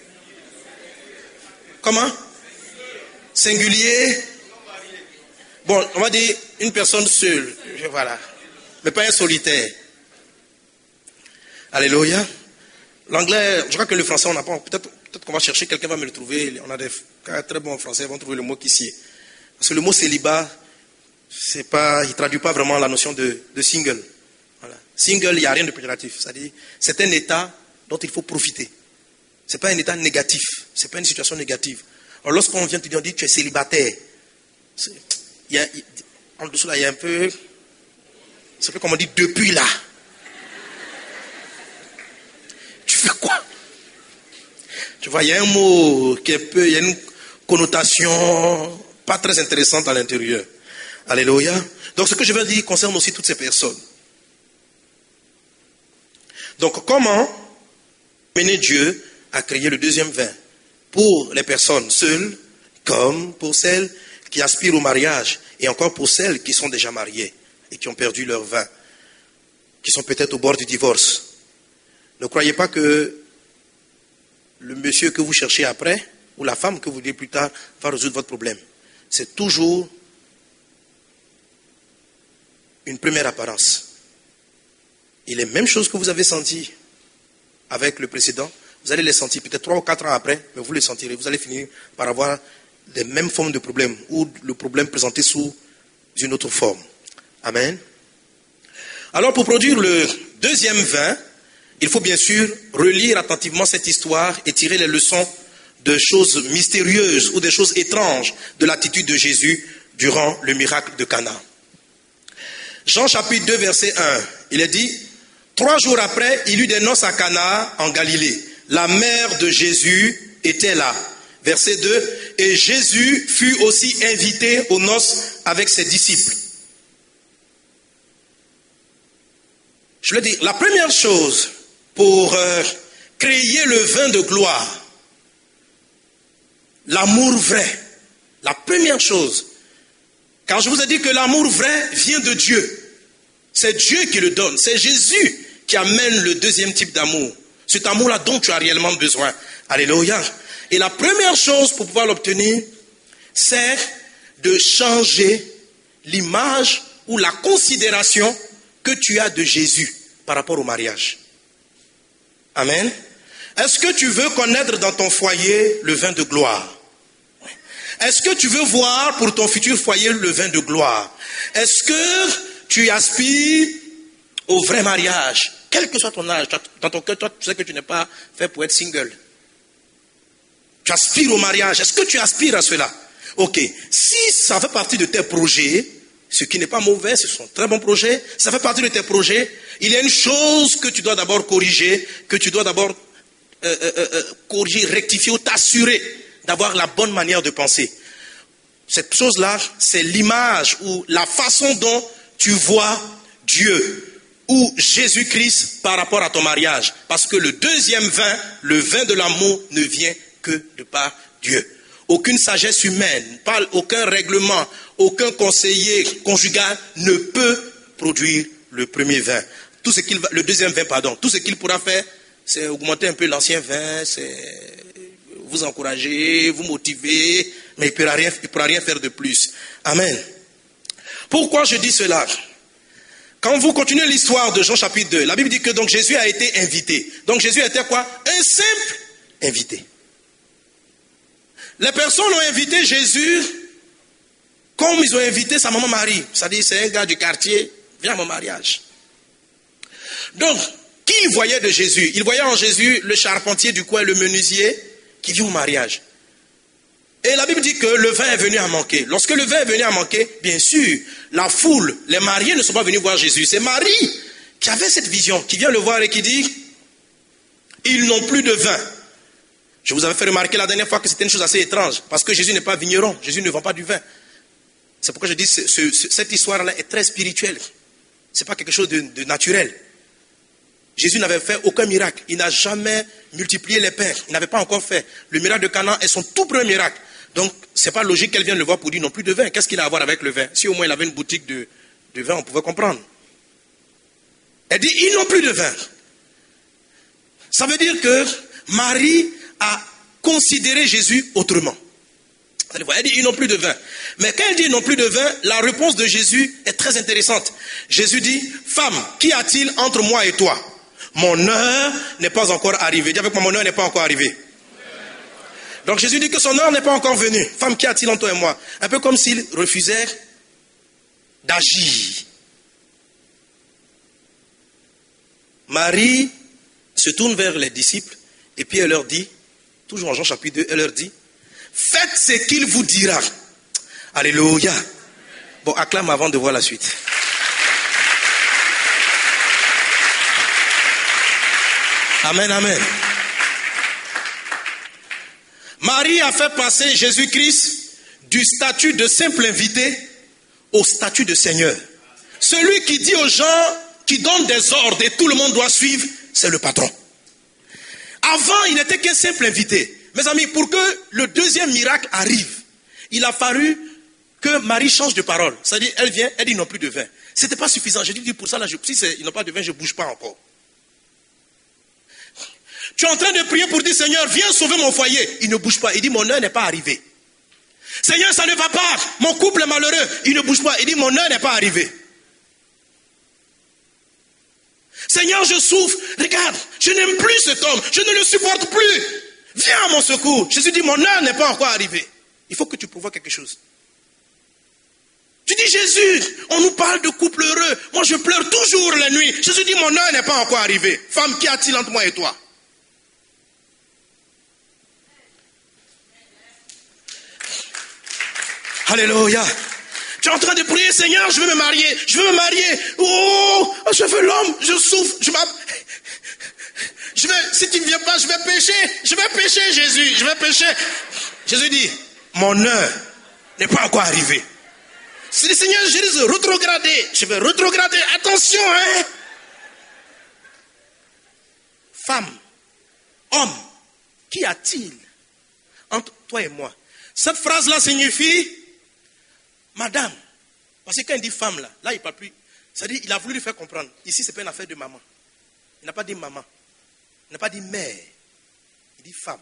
Comment? Singulier. Bon, on va dire une personne seule. Voilà. Mais pas un solitaire. Alléluia. L'anglais, je crois que le français, on n'a pas. Peut-être qu'on va chercher, quelqu'un va me le trouver. On a des très bons français, ils vont trouver le mot qui sied. Parce que le mot célibat, il ne traduit pas vraiment la notion de single. Voilà. Single, il n'y a rien de péjoratif. C'est-à-dire, c'est un état dont il faut profiter. Ce n'est pas un état négatif. Ce n'est pas une situation négative. Alors, lorsqu'on vient te dire, on dit tu es célibataire. En dessous, là, il y a un peu... C'est un peu comme on dit depuis là. Tu fais quoi? Tu vois, il y a un mot qui est un peu... Il y a une connotation pas très intéressante à l'intérieur. Alléluia. Donc, ce que je veux dire concerne aussi toutes ces personnes. Donc, comment mener Dieu à créer le deuxième vin pour les personnes seules, comme pour celles qui aspirent au mariage, et encore pour celles qui sont déjà mariées et qui ont perdu leur vin, qui sont peut-être au bord du divorce. Ne croyez pas que le monsieur que vous cherchez après, ou la femme que vous voulez plus tard, va résoudre votre problème. C'est toujours une première apparence. Et les mêmes choses que vous avez senties avec le précédent, vous allez les sentir peut-être 3 ou 4 ans après, mais vous les sentirez. Vous allez finir par avoir les mêmes formes de problèmes, ou le problème présenté sous une autre forme. Amen. Alors, pour produire le deuxième vin, il faut bien sûr relire attentivement cette histoire et tirer les leçons de choses mystérieuses ou des choses étranges de l'attitude de Jésus durant le miracle de Cana. Jean chapitre 2 verset 1, il est dit, 3 jours après, il eut des noces à Cana en Galilée. La mère de Jésus était là. Verset 2, et Jésus fut aussi invité aux noces avec ses disciples. Je veux dire, la première chose pour créer le vin de gloire, l'amour vrai, la première chose, car je vous ai dit que l'amour vrai vient de Dieu. C'est Dieu qui le donne, c'est Jésus qui amène le deuxième type d'amour. Cet amour-là dont tu as réellement besoin. Alléluia. Et la première chose pour pouvoir l'obtenir, c'est de changer l'image ou la considération que tu as de Jésus par rapport au mariage. Amen. Est-ce que tu veux connaître dans ton foyer le vin de gloire? Est-ce que tu veux voir pour ton futur foyer le vin de gloire? Est-ce que tu aspires au vrai mariage? Quel que soit ton âge, dans ton cœur, toi, tu sais que tu n'es pas fait pour être single. Tu aspires au mariage. Est-ce que tu aspires à cela? Ok. Si ça fait partie de tes projets, ce qui n'est pas mauvais, ce sont très bons projets, ça fait partie de tes projets, il y a une chose que tu dois d'abord corriger, que tu dois d'abord corriger, rectifier ou t'assurer d'avoir la bonne manière de penser. Cette chose-là, c'est l'image ou la façon dont tu vois Dieu ou Jésus-Christ par rapport à ton mariage. Parce que le deuxième vin, le vin de l'amour, ne vient que de par Dieu. Aucune sagesse humaine, aucun règlement, aucun conseiller conjugal ne peut produire le premier vin. Le deuxième vin, tout ce qu'il pourra faire, c'est augmenter un peu l'ancien vin, c'est vous encourager, vous motiver, mais il ne pourra rien faire de plus. Amen. Pourquoi je dis cela? Quand vous continuez l'histoire de Jean chapitre 2, la Bible dit que donc Jésus a été invité. Donc Jésus était quoi? Un simple invité. Les personnes ont invité Jésus comme ils ont invité sa maman Marie. C'est-à-dire, c'est un gars du quartier, viens à mon mariage. Donc, qui il voyait de Jésus? Il voyait en Jésus le charpentier du coin, le menuisier, qui vient au mariage. Et la Bible dit que le vin est venu à manquer. Lorsque le vin est venu à manquer, bien sûr, la foule, les mariés ne sont pas venus voir Jésus. C'est Marie qui avait cette vision, qui vient le voir et qui dit, ils n'ont plus de vin. Je vous avais fait remarquer la dernière fois que c'était une chose assez étrange, parce que Jésus n'est pas vigneron, Jésus ne vend pas du vin. C'est pourquoi je dis que cette histoire-là est très spirituelle. Ce n'est pas quelque chose de naturel. Jésus n'avait fait aucun miracle. Il n'a jamais multiplié les pains. Il n'avait pas encore fait. Le miracle de Cana est son tout premier miracle. Donc, ce n'est pas logique qu'elle vienne le voir pour dire non plus de vin. Qu'est-ce qu'il a à voir avec le vin? Si au moins il avait une boutique de vin, on pouvait comprendre. Elle dit, ils n'ont plus de vin. Ça veut dire que Marie a considéré Jésus autrement. Elle dit, ils n'ont plus de vin. Mais quand elle dit, ils n'ont plus de vin, la réponse de Jésus est très intéressante. Jésus dit, femme, qu'y a-t-il entre moi et toi? Mon heure n'est pas encore arrivée. Dis avec moi, mon heure n'est pas encore arrivée. Donc Jésus dit que son heure n'est pas encore venue. Femme, qu'y a-t-il entre toi et moi? Un peu comme s'il refusait d'agir. Marie se tourne vers les disciples et puis elle leur dit, toujours en Jean chapitre 2, elle leur dit, faites ce qu'il vous dira. Alléluia. Bon, acclame avant de voir la suite. Amen, amen. Marie a fait passer Jésus-Christ du statut de simple invité au statut de Seigneur. Celui qui dit aux gens, qui donne des ordres et tout le monde doit suivre, c'est le patron. Avant, il n'était qu'un simple invité. Mes amis, pour que le deuxième miracle arrive, il a fallu que Marie change de parole. C'est-à-dire, elle vient, elle dit non plus de vin. Ce n'était pas suffisant. J'ai dit pour ça, là, si ils n'ont pas de vin, je ne bouge pas encore. Tu es en train de prier pour dire, Seigneur, viens sauver mon foyer. Il ne bouge pas. Il dit, mon heure n'est pas arrivée. Seigneur, ça ne va pas. Mon couple est malheureux. Il ne bouge pas. Il dit, mon heure n'est pas arrivée. Seigneur, je souffre. Regarde, je n'aime plus cet homme. Je ne le supporte plus. Viens à mon secours. Jésus dit, mon heure n'est pas encore arrivée. Il faut que tu provoques quelque chose. Tu dis, Jésus, on nous parle de couple heureux. Moi, je pleure toujours la nuit. Jésus dit, mon heure n'est pas encore arrivée. Femme, qu'y a-t-il entre moi et toi? Alléluia. Tu es en train de prier, Seigneur, je veux me marier. Je veux me marier. Oh, je veux l'homme. Je souffre. Si tu ne viens pas, je vais pécher. Je vais pécher, Jésus. Je vais pécher. Jésus dit, mon heure n'est pas encore arrivée. Si le Seigneur Jésus rétrograder, je vais rétrograder. Attention, hein. Femme, homme, qu'y a-t-il entre toi et moi? Cette phrase-là signifie, madame, parce que quand il dit femme, là il ne parle plus. C'est-à-dire, il a voulu lui faire comprendre. Ici, ce n'est pas une affaire de maman. Il n'a pas dit maman. Il n'a pas dit mère. Il dit femme.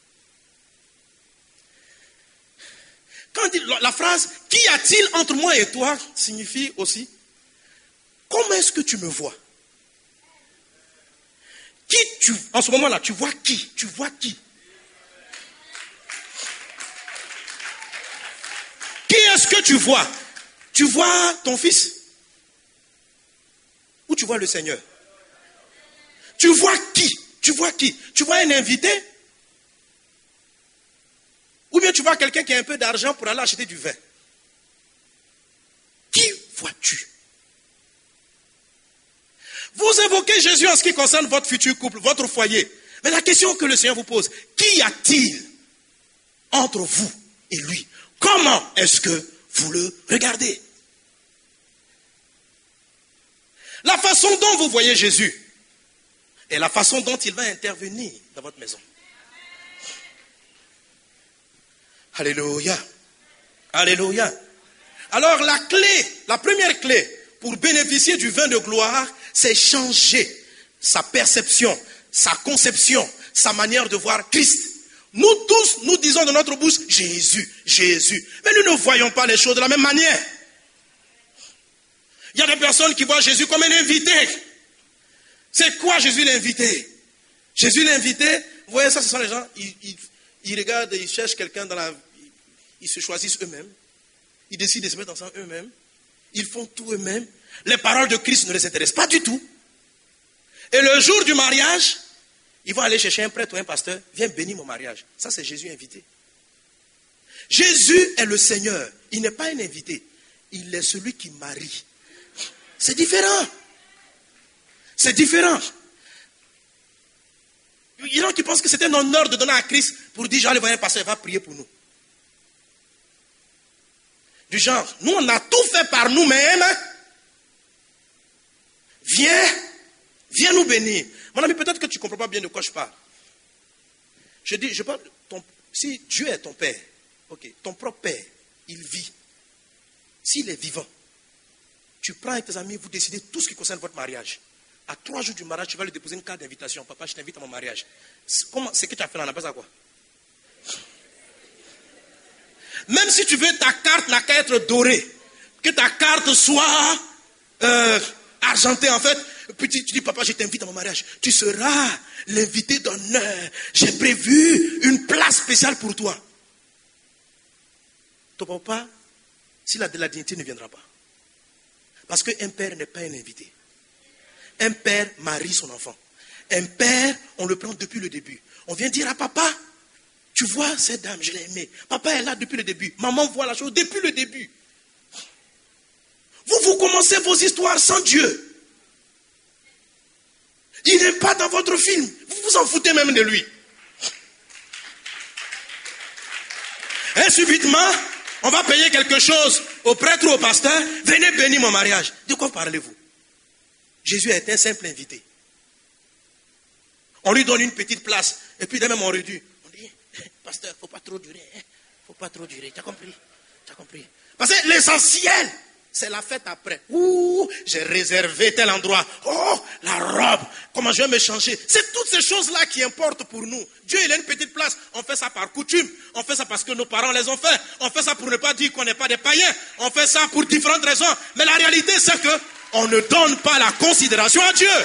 Quand il dit la phrase, qu'y a-t-il entre moi et toi, signifie aussi, comment est-ce que tu me vois? En ce moment-là, tu vois qui? Tu vois qui? Qui est-ce que tu vois? Tu vois ton fils? Ou tu vois le Seigneur? Tu vois qui? Tu vois qui? Tu vois un invité? Ou bien tu vois quelqu'un qui a un peu d'argent pour aller acheter du vin? Qui vois-tu? Vous invoquez Jésus en ce qui concerne votre futur couple, votre foyer. Mais la question que le Seigneur vous pose, qu'y a-t-il entre vous et lui? Comment est-ce que vous le regardez? La façon dont vous voyez Jésus est la façon dont il va intervenir dans votre maison. Alléluia. Alléluia. Alors la clé, la première clé pour bénéficier du vin de gloire, c'est changer sa perception, sa conception, sa manière de voir Christ. Nous tous, nous disons de notre bouche, Jésus, Jésus. Mais nous ne voyons pas les choses de la même manière. Il y a des personnes qui voient Jésus comme un invité. C'est quoi Jésus l'invité? Jésus l'invité, vous voyez ça, ce sont les gens, ils regardent, ils cherchent quelqu'un dans la... Ils se choisissent eux-mêmes. Ils décident de se mettre ensemble eux-mêmes. Ils font tout eux-mêmes. Les paroles de Christ ne les intéressent pas du tout. Et le jour du mariage, ils vont aller chercher un prêtre ou un pasteur. Viens bénir mon mariage. Ça, c'est Jésus invité. Jésus est le Seigneur. Il n'est pas un invité. Il est celui qui marie. C'est différent. C'est différent. Il y a des gens qui pensent que c'est un honneur de donner à Christ pour dire, j'allais voir un pasteur, il va prier pour nous. Du genre, nous on a tout fait par nous-mêmes. Viens nous bénir. Mon ami, peut-être que tu ne comprends pas bien de quoi je parle. Je parle, si Dieu est ton père, ok, ton propre père, il vit. S'il est vivant, tu prends avec tes amis, vous décidez tout ce qui concerne votre mariage. À 3 jours du mariage, tu vas lui déposer une carte d'invitation. Papa, je t'invite à mon mariage. C'est que tu as fait là, on appelle ça quoi? Même si tu veux, ta carte n'a qu'à être dorée. Que ta carte soit argentée en fait. Puis tu dis, papa, je t'invite à mon mariage. Tu seras l'invité d'honneur. J'ai prévu une place spéciale pour toi. Ton papa, si la dignité ne viendra pas. Parce qu'un père n'est pas un invité. Un père marie son enfant. Un père, on le prend depuis le début. On vient dire à papa, tu vois cette dame, je l'ai aimée. Papa est là depuis le début. Maman voit la chose depuis le début. Vous commencez vos histoires sans Dieu. Il n'est pas dans votre film. Vous vous en foutez même de lui. Et subitement, on va payer quelque chose au prêtre ou au pasteur. Venez bénir mon mariage. De quoi parlez-vous? Jésus est un simple invité. On lui donne une petite place. Et puis, dès même, on réduit. On dit, pasteur, il ne faut pas trop durer. Il ne faut pas trop durer. Tu as compris? Tu as compris? Parce que l'essentiel, c'est la fête après. Ouh, j'ai réservé tel endroit. Oh, la robe. Comment je vais me changer? C'est toutes ces choses-là qui importent pour nous. Dieu, il a une petite place. On fait ça par coutume. On fait ça parce que nos parents les ont fait. On fait ça pour ne pas dire qu'on n'est pas des païens. On fait ça pour différentes raisons. Mais la réalité, c'est que on ne donne pas la considération à Dieu.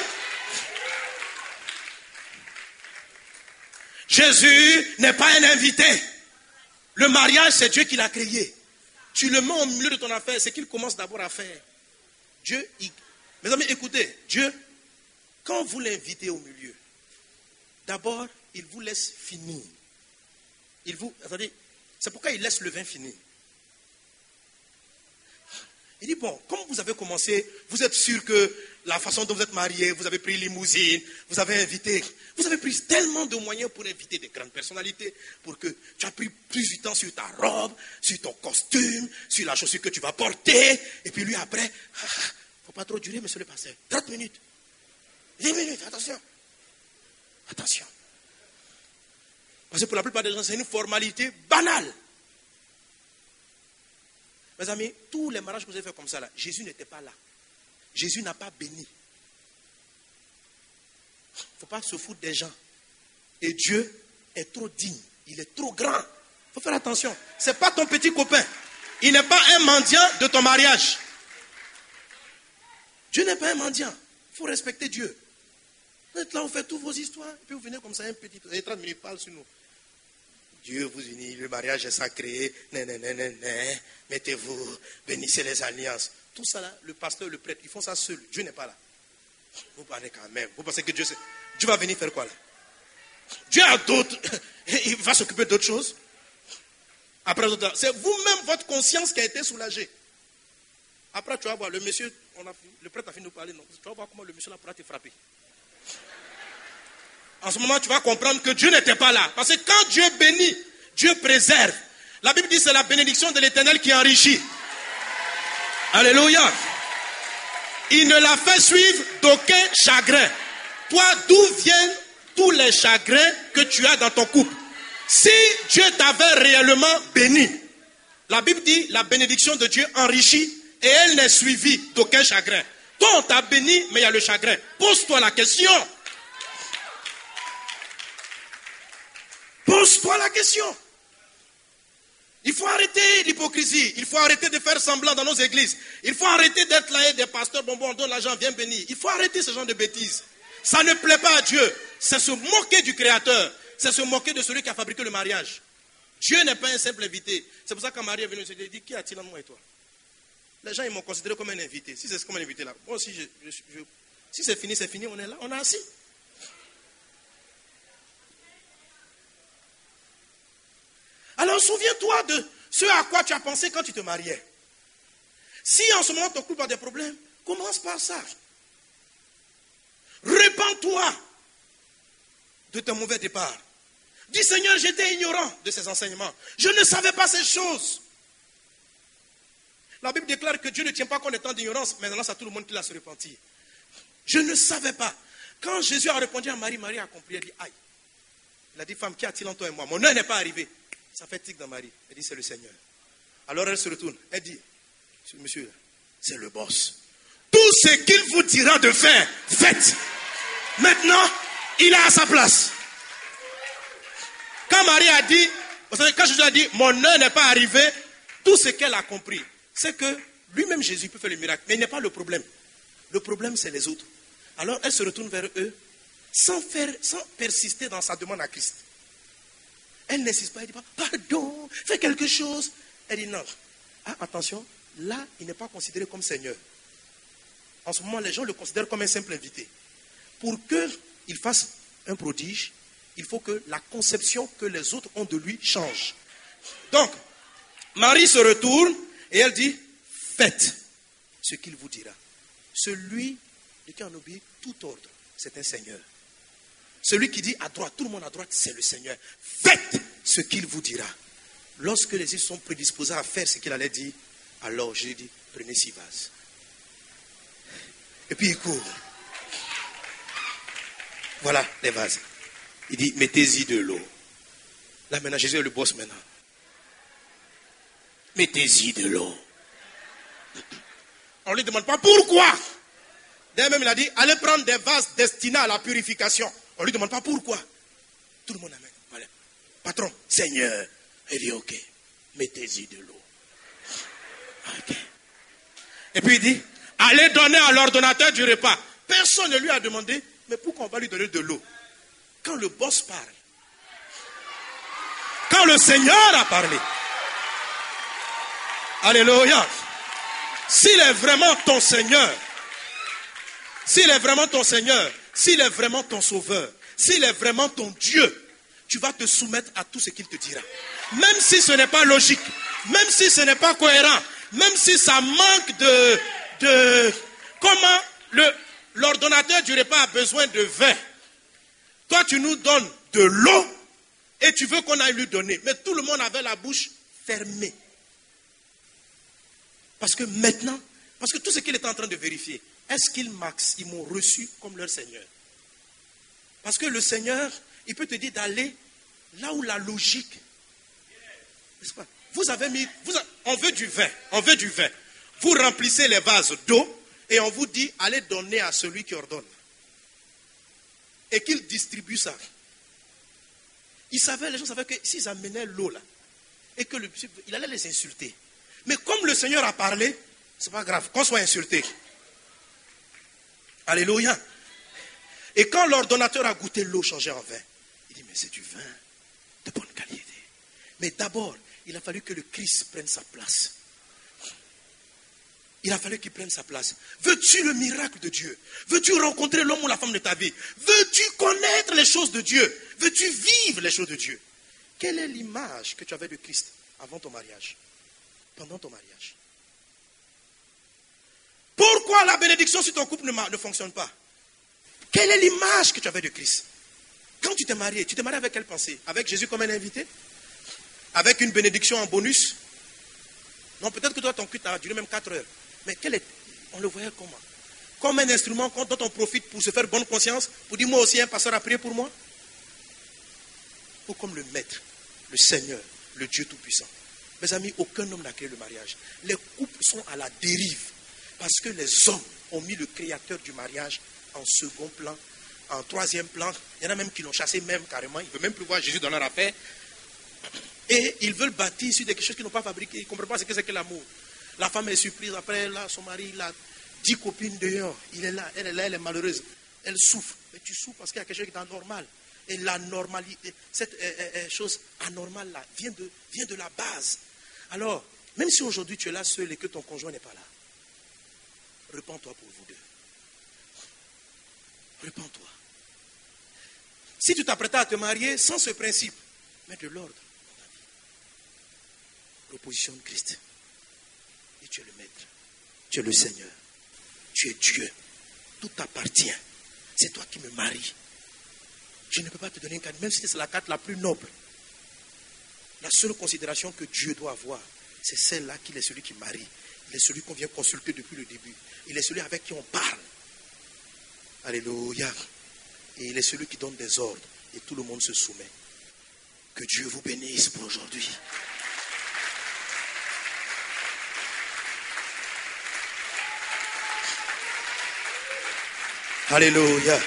Jésus n'est pas un invité. Le mariage, c'est Dieu qui l'a créé. Tu le mets au milieu de ton affaire, c'est qu'il commence d'abord à faire. Dieu, mes amis, écoutez, Dieu, quand vous l'invitez au milieu, d'abord, il vous laisse finir. C'est pourquoi il laisse le vin finir. Il dit, bon, comme vous avez commencé, vous êtes sûr que la façon dont vous êtes mariés, vous avez pris limousine, vous avez invité, vous avez pris tellement de moyens pour inviter des grandes personnalités, pour que tu as pris plus de temps sur ta robe, sur ton costume, sur la chaussure que tu vas porter, et puis lui après, il ne faut pas trop durer, monsieur le pasteur, 30 minutes, 10 minutes, attention. Attention. Parce que pour la plupart des gens, c'est une formalité banale. Mes amis, tous les mariages que vous avez fait comme ça, là, Jésus n'était pas là. Jésus n'a pas béni. Il ne faut pas se foutre des gens. Et Dieu est trop digne. Il est trop grand. Il faut faire attention. Ce n'est pas ton petit copain. Il n'est pas un mendiant de ton mariage. Dieu n'est pas un mendiant. Il faut respecter Dieu. Vous êtes là, vous faites toutes vos histoires. Et puis vous venez comme ça, un petit peu. 30 minutes, parle sur nous. Dieu vous unit, le mariage est sacré, mettez-vous, bénissez les alliances. Tout ça là, le pasteur, le prêtre, ils font ça seuls. Dieu n'est pas là. Vous parlez quand même. Vous pensez que Dieu va venir faire quoi là? Dieu a d'autres, il va s'occuper d'autres choses. Après, c'est vous-même votre conscience qui a été soulagée. Après, tu vas voir, le monsieur, le prêtre a fini de nous parler, non. Tu vas voir comment le monsieur là pourra te frapper. En ce moment, tu vas comprendre que Dieu n'était pas là. Parce que quand Dieu bénit, Dieu préserve. La Bible dit que c'est la bénédiction de l'Éternel qui enrichit. Alléluia. Il ne l'a fait suivre d'aucun chagrin. Toi, d'où viennent tous les chagrins que tu as dans ton couple? Si Dieu t'avait réellement béni, la Bible dit la bénédiction de Dieu enrichit et elle n'est suivie d'aucun chagrin. Toi, on t'a béni, mais il y a le chagrin. Pose-toi la question. Pose-toi la question. Il faut arrêter l'hypocrisie. Il faut arrêter de faire semblant dans nos églises. Il faut arrêter d'être là et des pasteurs, bon, on donne l'argent, viens bénir. Il faut arrêter ce genre de bêtises. Ça ne plaît pas à Dieu. C'est se moquer du Créateur. C'est se moquer de celui qui a fabriqué le mariage. Dieu n'est pas un simple invité. C'est pour ça que quand Marie est venue, elle dit, qui a-t-il entre moi et toi? Les gens, ils m'ont considéré comme un invité. Si c'est comme un invité là, moi aussi, si c'est fini, on est là, on est assis. Alors souviens-toi de ce à quoi tu as pensé quand tu te mariais. Si en ce moment ton couple a des problèmes, commence par ça. Répands-toi de ton mauvais départ. Dis Seigneur, j'étais ignorant de ces enseignements. Je ne savais pas ces choses. La Bible déclare que Dieu ne tient pas compte des temps d'ignorance, mais lance à tout le monde qu'il a se repentir. Je ne savais pas. Quand Jésus a répondu à Marie, Marie a compris, elle dit aïe. Il a dit femme, qu'y a-t-il en toi et moi? Mon heure n'est pas arrivée. Ça fait tic dans Marie. Elle dit, c'est le Seigneur. Alors elle se retourne. Elle dit, monsieur, c'est le boss. Tout ce qu'il vous dira de faire, faites. Maintenant, il est à sa place. Quand Marie a dit, vous savez, quand Jésus a dit, mon heure n'est pas arrivée, tout ce qu'elle a compris, c'est que lui-même Jésus peut faire le miracle. Mais il n'est pas le problème. Le problème, c'est les autres. Alors elle se retourne vers eux, sans persister dans sa demande à Christ. Elle n'insiste pas, elle dit pas, pardon, fais quelque chose. Elle dit non. Ah, attention, là, il n'est pas considéré comme Seigneur. En ce moment, les gens le considèrent comme un simple invité. Pour qu'il fasse un prodige, il faut que la conception que les autres ont de lui change. Donc, Marie se retourne et elle dit, faites ce qu'il vous dira. Celui de qui on obéit tout ordre, c'est un Seigneur. Celui qui dit à droite, tout le monde à droite, c'est le Seigneur. Faites ce qu'il vous dira. Lorsque les îles sont prédisposés à faire ce qu'il allait dire, alors j'ai dit, prenez 6 vases. Et puis il court. Voilà les vases. Il dit, mettez-y de l'eau. Là maintenant, Jésus est le boss maintenant. Mettez-y de l'eau. On ne lui demande pas pourquoi. D'ailleurs même il a dit, allez prendre des vases destinés à la purification. On ne lui demande pas pourquoi. Tout le monde amène. Voilà. Patron, Seigneur. Il dit, ok, mettez-y de l'eau. Ok. Et puis il dit, allez donner à l'ordonnateur du repas. Personne ne lui a demandé, mais pourquoi on va lui donner de l'eau? Quand le boss parle, quand le Seigneur a parlé, alléluia, s'il est vraiment ton Seigneur, s'il est vraiment ton Seigneur, s'il est vraiment ton Sauveur, s'il est vraiment ton Dieu, tu vas te soumettre à tout ce qu'il te dira. Même si ce n'est pas logique, même si ce n'est pas cohérent, même si ça manque de comment l'ordonnateur du repas a besoin de vin. Toi, tu nous donnes de l'eau et tu veux qu'on aille lui donner. Mais tout le monde avait la bouche fermée. Parce que maintenant, parce que tout ce qu'il est en train de vérifier, est-ce qu'ils m'ont reçu comme leur Seigneur? Parce que le Seigneur, il peut te dire d'aller là où la logique, n'est-ce pas? On veut du vin, on veut du vin. Vous remplissez les vases d'eau et on vous dit, allez donner à celui qui ordonne. Et qu'il distribue ça. Les gens savaient que s'ils amenaient l'eau là, et que il allait les insulter. Mais comme le Seigneur a parlé, c'est pas grave, qu'on soit insulté. Alléluia. Et quand l'ordonnateur a goûté l'eau changée en vin, il dit, mais c'est du vin de bonne qualité. Mais d'abord, il a fallu que le Christ prenne sa place. Il a fallu qu'il prenne sa place. Veux-tu le miracle de Dieu? Veux-tu rencontrer l'homme ou la femme de ta vie? Veux-tu connaître les choses de Dieu? Veux-tu vivre les choses de Dieu? Quelle est l'image que tu avais de Christ avant ton mariage? Pendant ton mariage? Pourquoi la bénédiction sur ton couple ne fonctionne pas? Quelle est l'image que tu avais de Christ? Quand tu t'es marié avec quelle pensée? Avec Jésus comme un invité? Avec une bénédiction en bonus? Non, peut-être que toi, ton culte a duré même 4 heures. Mais on le voyait comment? Comme un instrument dont on profite pour se faire bonne conscience, pour dire, moi aussi, un pasteur a prié pour moi? Ou comme le Maître, le Seigneur, le Dieu Tout-Puissant. Mes amis, aucun homme n'a créé le mariage. Les couples sont à la dérive. Parce que les hommes ont mis le créateur du mariage en second plan, en troisième plan. Il y en a même qui l'ont chassé même carrément. Ils ne veulent même plus voir Jésus dans leur affaire. Et ils veulent bâtir sur quelque chose qu'ils n'ont pas fabriqué. Ils ne comprennent pas ce que c'est que l'amour. La femme est surprise. Après, là, son mari, il a 10 copines dehors. Il est là, elle est malheureuse. Elle souffre. Mais tu souffres parce qu'il y a quelque chose qui est anormal. Et la normalité, cette chose anormale là, vient de la base. Alors, même si aujourd'hui tu es là seul et que ton conjoint n'est pas là, repens-toi pour vous deux. Repens-toi. Si tu t'apprêtais à te marier sans ce principe, mets de l'ordre dans ta vie. Repositionne Christ. Et tu es le Maître. Tu es le Seigneur. Tu es Dieu. Tout t'appartient. C'est toi qui me maries. Je ne peux pas te donner une carte, même si c'est la carte la plus noble. La seule considération que Dieu doit avoir, c'est celle-là qu'il est celui qui marie. Il est celui qu'on vient consulter depuis le début. Il est celui avec qui on parle. Alléluia. Et il est celui qui donne des ordres. Et tout le monde se soumet. Que Dieu vous bénisse pour aujourd'hui. Alléluia.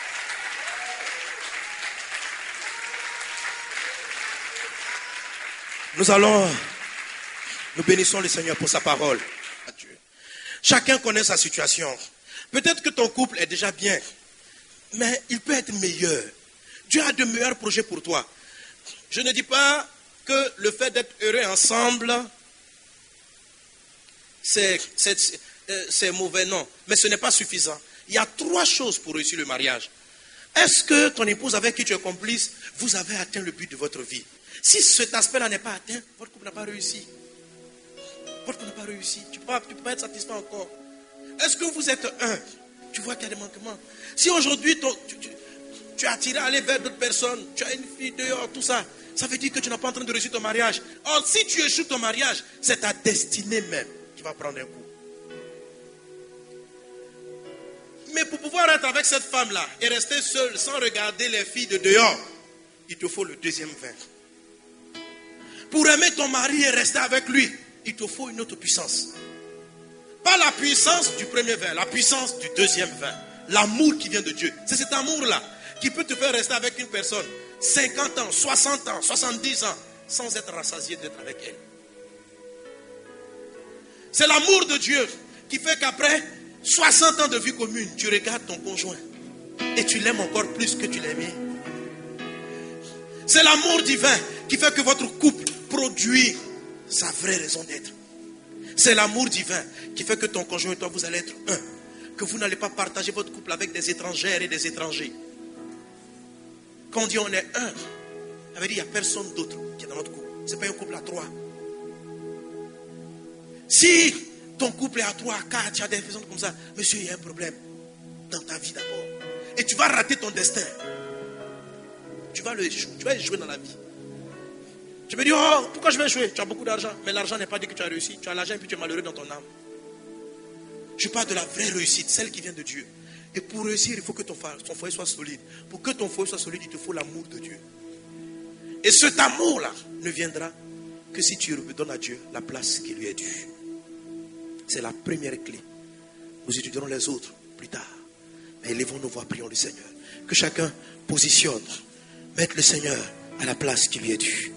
Nous bénissons le Seigneur pour sa parole. Chacun connaît sa situation. Peut-être que ton couple est déjà bien, mais il peut être meilleur. Dieu a de meilleurs projets pour toi. Je ne dis pas que le fait d'être heureux ensemble, c'est mauvais, non. Mais ce n'est pas suffisant. Il y a 3 choses pour réussir le mariage. Est-ce que ton épouse avec qui tu es complice, vous avez atteint le but de votre vie? Si cet aspect-là n'est pas atteint, votre couple n'a pas réussi. Votre couple n'a pas réussi. Tu peux pas être satisfait encore. Est-ce que vous êtes un? Tu vois qu'il y a des manquements. Si aujourd'hui tu es attiré à aller vers d'autres personnes, tu as une fille dehors, tout ça, ça veut dire que tu n'es pas en train de réussir ton mariage. Or, si tu échoues ton mariage, c'est ta destinée même qui va prendre un coup. Mais pour pouvoir être avec cette femme-là et rester seul sans regarder les filles de dehors, il te faut le deuxième vin. Pour aimer ton mari et rester avec lui, il te faut une autre puissance. Pas la puissance du premier vin, la puissance du deuxième vin. L'amour qui vient de Dieu. C'est cet amour-là qui peut te faire rester avec une personne 50 ans, 60 ans, 70 ans, sans être rassasié d'être avec elle. C'est l'amour de Dieu qui fait qu'après 60 ans de vie commune, tu regardes ton conjoint et tu l'aimes encore plus que tu l'aimais. C'est l'amour divin qui fait que votre couple produit sa vraie raison d'être. C'est l'amour divin qui fait que ton conjoint et toi, vous allez être un. Que vous n'allez pas partager votre couple avec des étrangères et des étrangers. Quand on dit on est un, ça veut dire qu'il n'y a personne d'autre qui est dans notre couple. Ce n'est pas un couple à 3. Si ton couple est à 3, à 4, tu as des raisons comme ça, monsieur, il y a un problème dans ta vie d'abord. Et tu vas rater ton destin. Tu vas échouer dans la vie. Tu me dis, oh, pourquoi je vais échouer? Tu as beaucoup d'argent, mais l'argent n'est pas dit que tu as réussi. Tu as l'argent et puis tu es malheureux dans ton âme. Je parle de la vraie réussite, celle qui vient de Dieu. Et pour réussir, il faut que ton foyer soit solide. Pour que ton foyer soit solide, il te faut l'amour de Dieu. Et cet amour-là ne viendra que si tu redonnes à Dieu la place qui lui est due. C'est la première clé. Nous étudierons les autres plus tard. Mais élevons nos voix, prions le Seigneur. Que chacun positionne, mette le Seigneur à la place qui lui est due.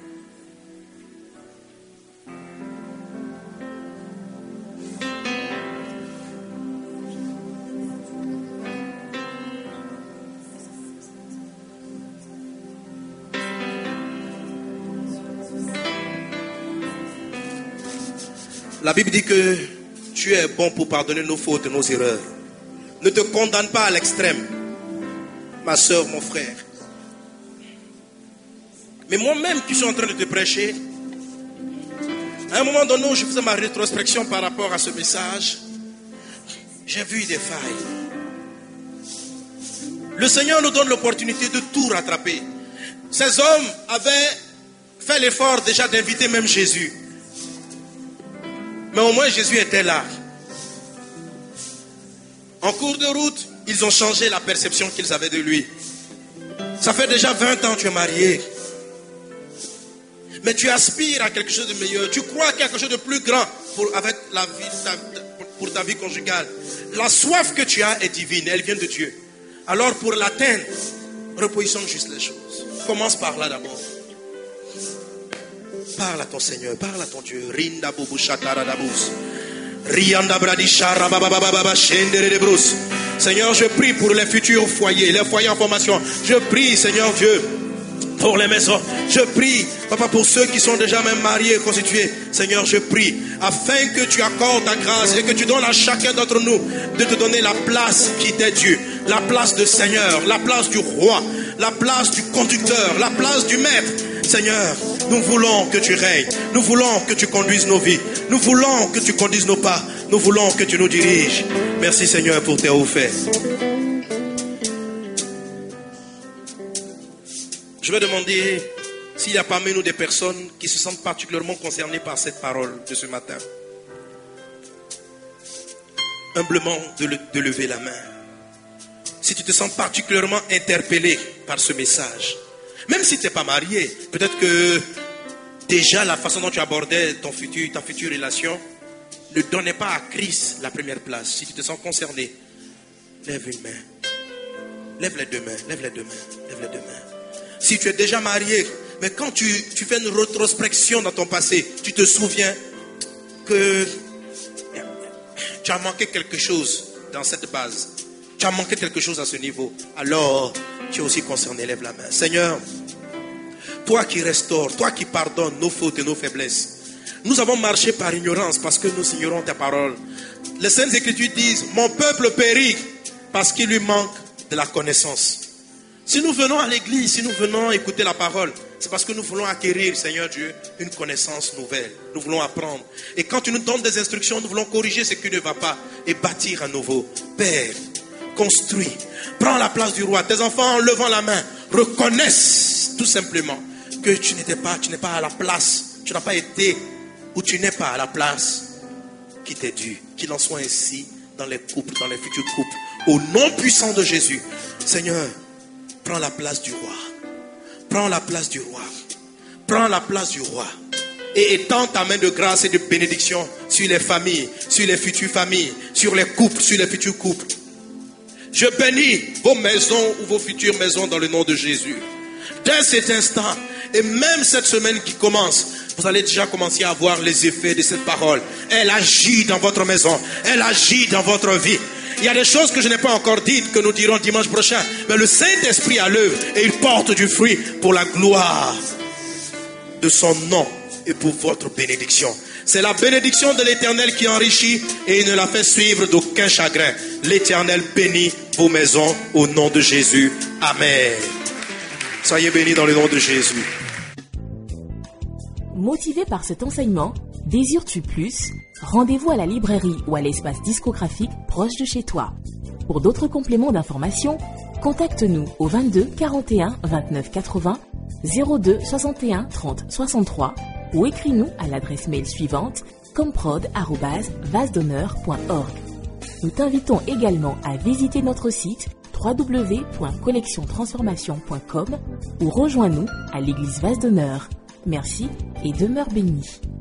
La Bible dit que tu es bon pour pardonner nos fautes et nos erreurs. Ne te condamne pas à l'extrême, ma soeur, mon frère. Mais moi-même qui suis en train de te prêcher, à un moment donné où je faisais ma rétrospection par rapport à ce message, j'ai vu des failles. Le Seigneur nous donne l'opportunité de tout rattraper. Ces hommes avaient fait l'effort déjà d'inviter même Jésus. Mais au moins Jésus était là. En cours de route, ils ont changé la perception qu'ils avaient de lui. Ça fait déjà 20 ans que tu es marié. Mais tu aspires à quelque chose de meilleur. Tu crois qu'il y a quelque chose de plus grand pour ta vie conjugale. La soif que tu as est divine, elle vient de Dieu. Alors pour l'atteindre, repositionnons juste les choses. Commence par là d'abord. Parle à ton Seigneur, parle à ton Dieu. Rinda bobu shatara dabus. Rianda bradishara babababa shendere de brousse. Seigneur, je prie pour les futurs foyers, les foyers en formation. Je prie, Seigneur Dieu, pour les maisons. Je prie, Papa, pour ceux qui sont déjà même mariés et constitués. Seigneur, je prie, afin que tu accordes ta grâce et que tu donnes à chacun d'entre nous de te donner la place qui t'est due. La place de Seigneur, la place du roi, la place du conducteur, la place du maître. Seigneur, nous voulons que tu règnes. Nous voulons que tu conduises nos vies. Nous voulons que tu conduises nos pas. Nous voulons que tu nous diriges. Merci Seigneur pour tes hauts faits. Je vais demander s'il y a parmi nous des personnes qui se sentent particulièrement concernées par cette parole de ce matin. Humblement de lever la main. Si tu te sens particulièrement interpellé par ce message. Même si tu n'es pas marié, peut-être que déjà la façon dont tu abordais ta future relation ne donnait pas à Christ la première place. Si tu te sens concerné, lève une main. Lève les deux mains, lève les deux mains, lève les deux mains. Si tu es déjà marié, mais quand tu fais une rétrospection dans ton passé, tu te souviens que tu as manqué quelque chose dans cette base. Tu as manqué quelque chose à ce niveau. Alors, tu es aussi concerné. Lève la main. Seigneur, toi qui restaures, toi qui pardonnes nos fautes et nos faiblesses. Nous avons marché par ignorance parce que nous ignorons ta parole. Les Saintes Écritures disent, mon peuple périt parce qu'il lui manque de la connaissance. Si nous venons à l'église, si nous venons écouter la parole, c'est parce que nous voulons acquérir, Seigneur Dieu, une connaissance nouvelle. Nous voulons apprendre. Et quand tu nous donnes des instructions, nous voulons corriger ce qui ne va pas et bâtir à nouveau. Père, construis. Prends la place du roi. Tes enfants, en levant la main, reconnaissent tout simplement que tu n'es pas à la place. Tu n'as pas été ou tu n'es pas à la place qui t'est due. Qu'il en soit ainsi dans les couples, dans les futurs couples. Au nom puissant de Jésus, Seigneur, prends la place du roi. Prends la place du roi. Prends la place du roi. Et étends ta main de grâce et de bénédiction sur les familles, sur les futures familles, sur les couples, sur les futurs couples. Je bénis vos maisons ou vos futures maisons dans le nom de Jésus. Dès cet instant, et même cette semaine qui commence, vous allez déjà commencer à voir les effets de cette parole. Elle agit dans votre maison. Elle agit dans votre vie. Il y a des choses que je n'ai pas encore dites, que nous dirons dimanche prochain. Mais le Saint-Esprit à l'œuvre et il porte du fruit pour la gloire de son nom et pour votre bénédiction. C'est la bénédiction de l'Éternel qui enrichit et il ne la fait suivre d'aucun chagrin. L'Éternel bénit vos maisons au nom de Jésus. Amen. Soyez bénis dans le nom de Jésus. Motivé par cet enseignement, désires-tu plus? Rendez-vous à la librairie ou à l'espace discographique proche de chez toi. Pour d'autres compléments d'information, contacte-nous au 22 41 29 80 02 61 30 63 ou écris-nous à l'adresse mail suivante comprod@vasdonneur.org. Nous t'invitons également à visiter notre site www.collectiontransformation.com ou rejoins-nous à l'église Vase d'Honneur. Merci et demeure béni.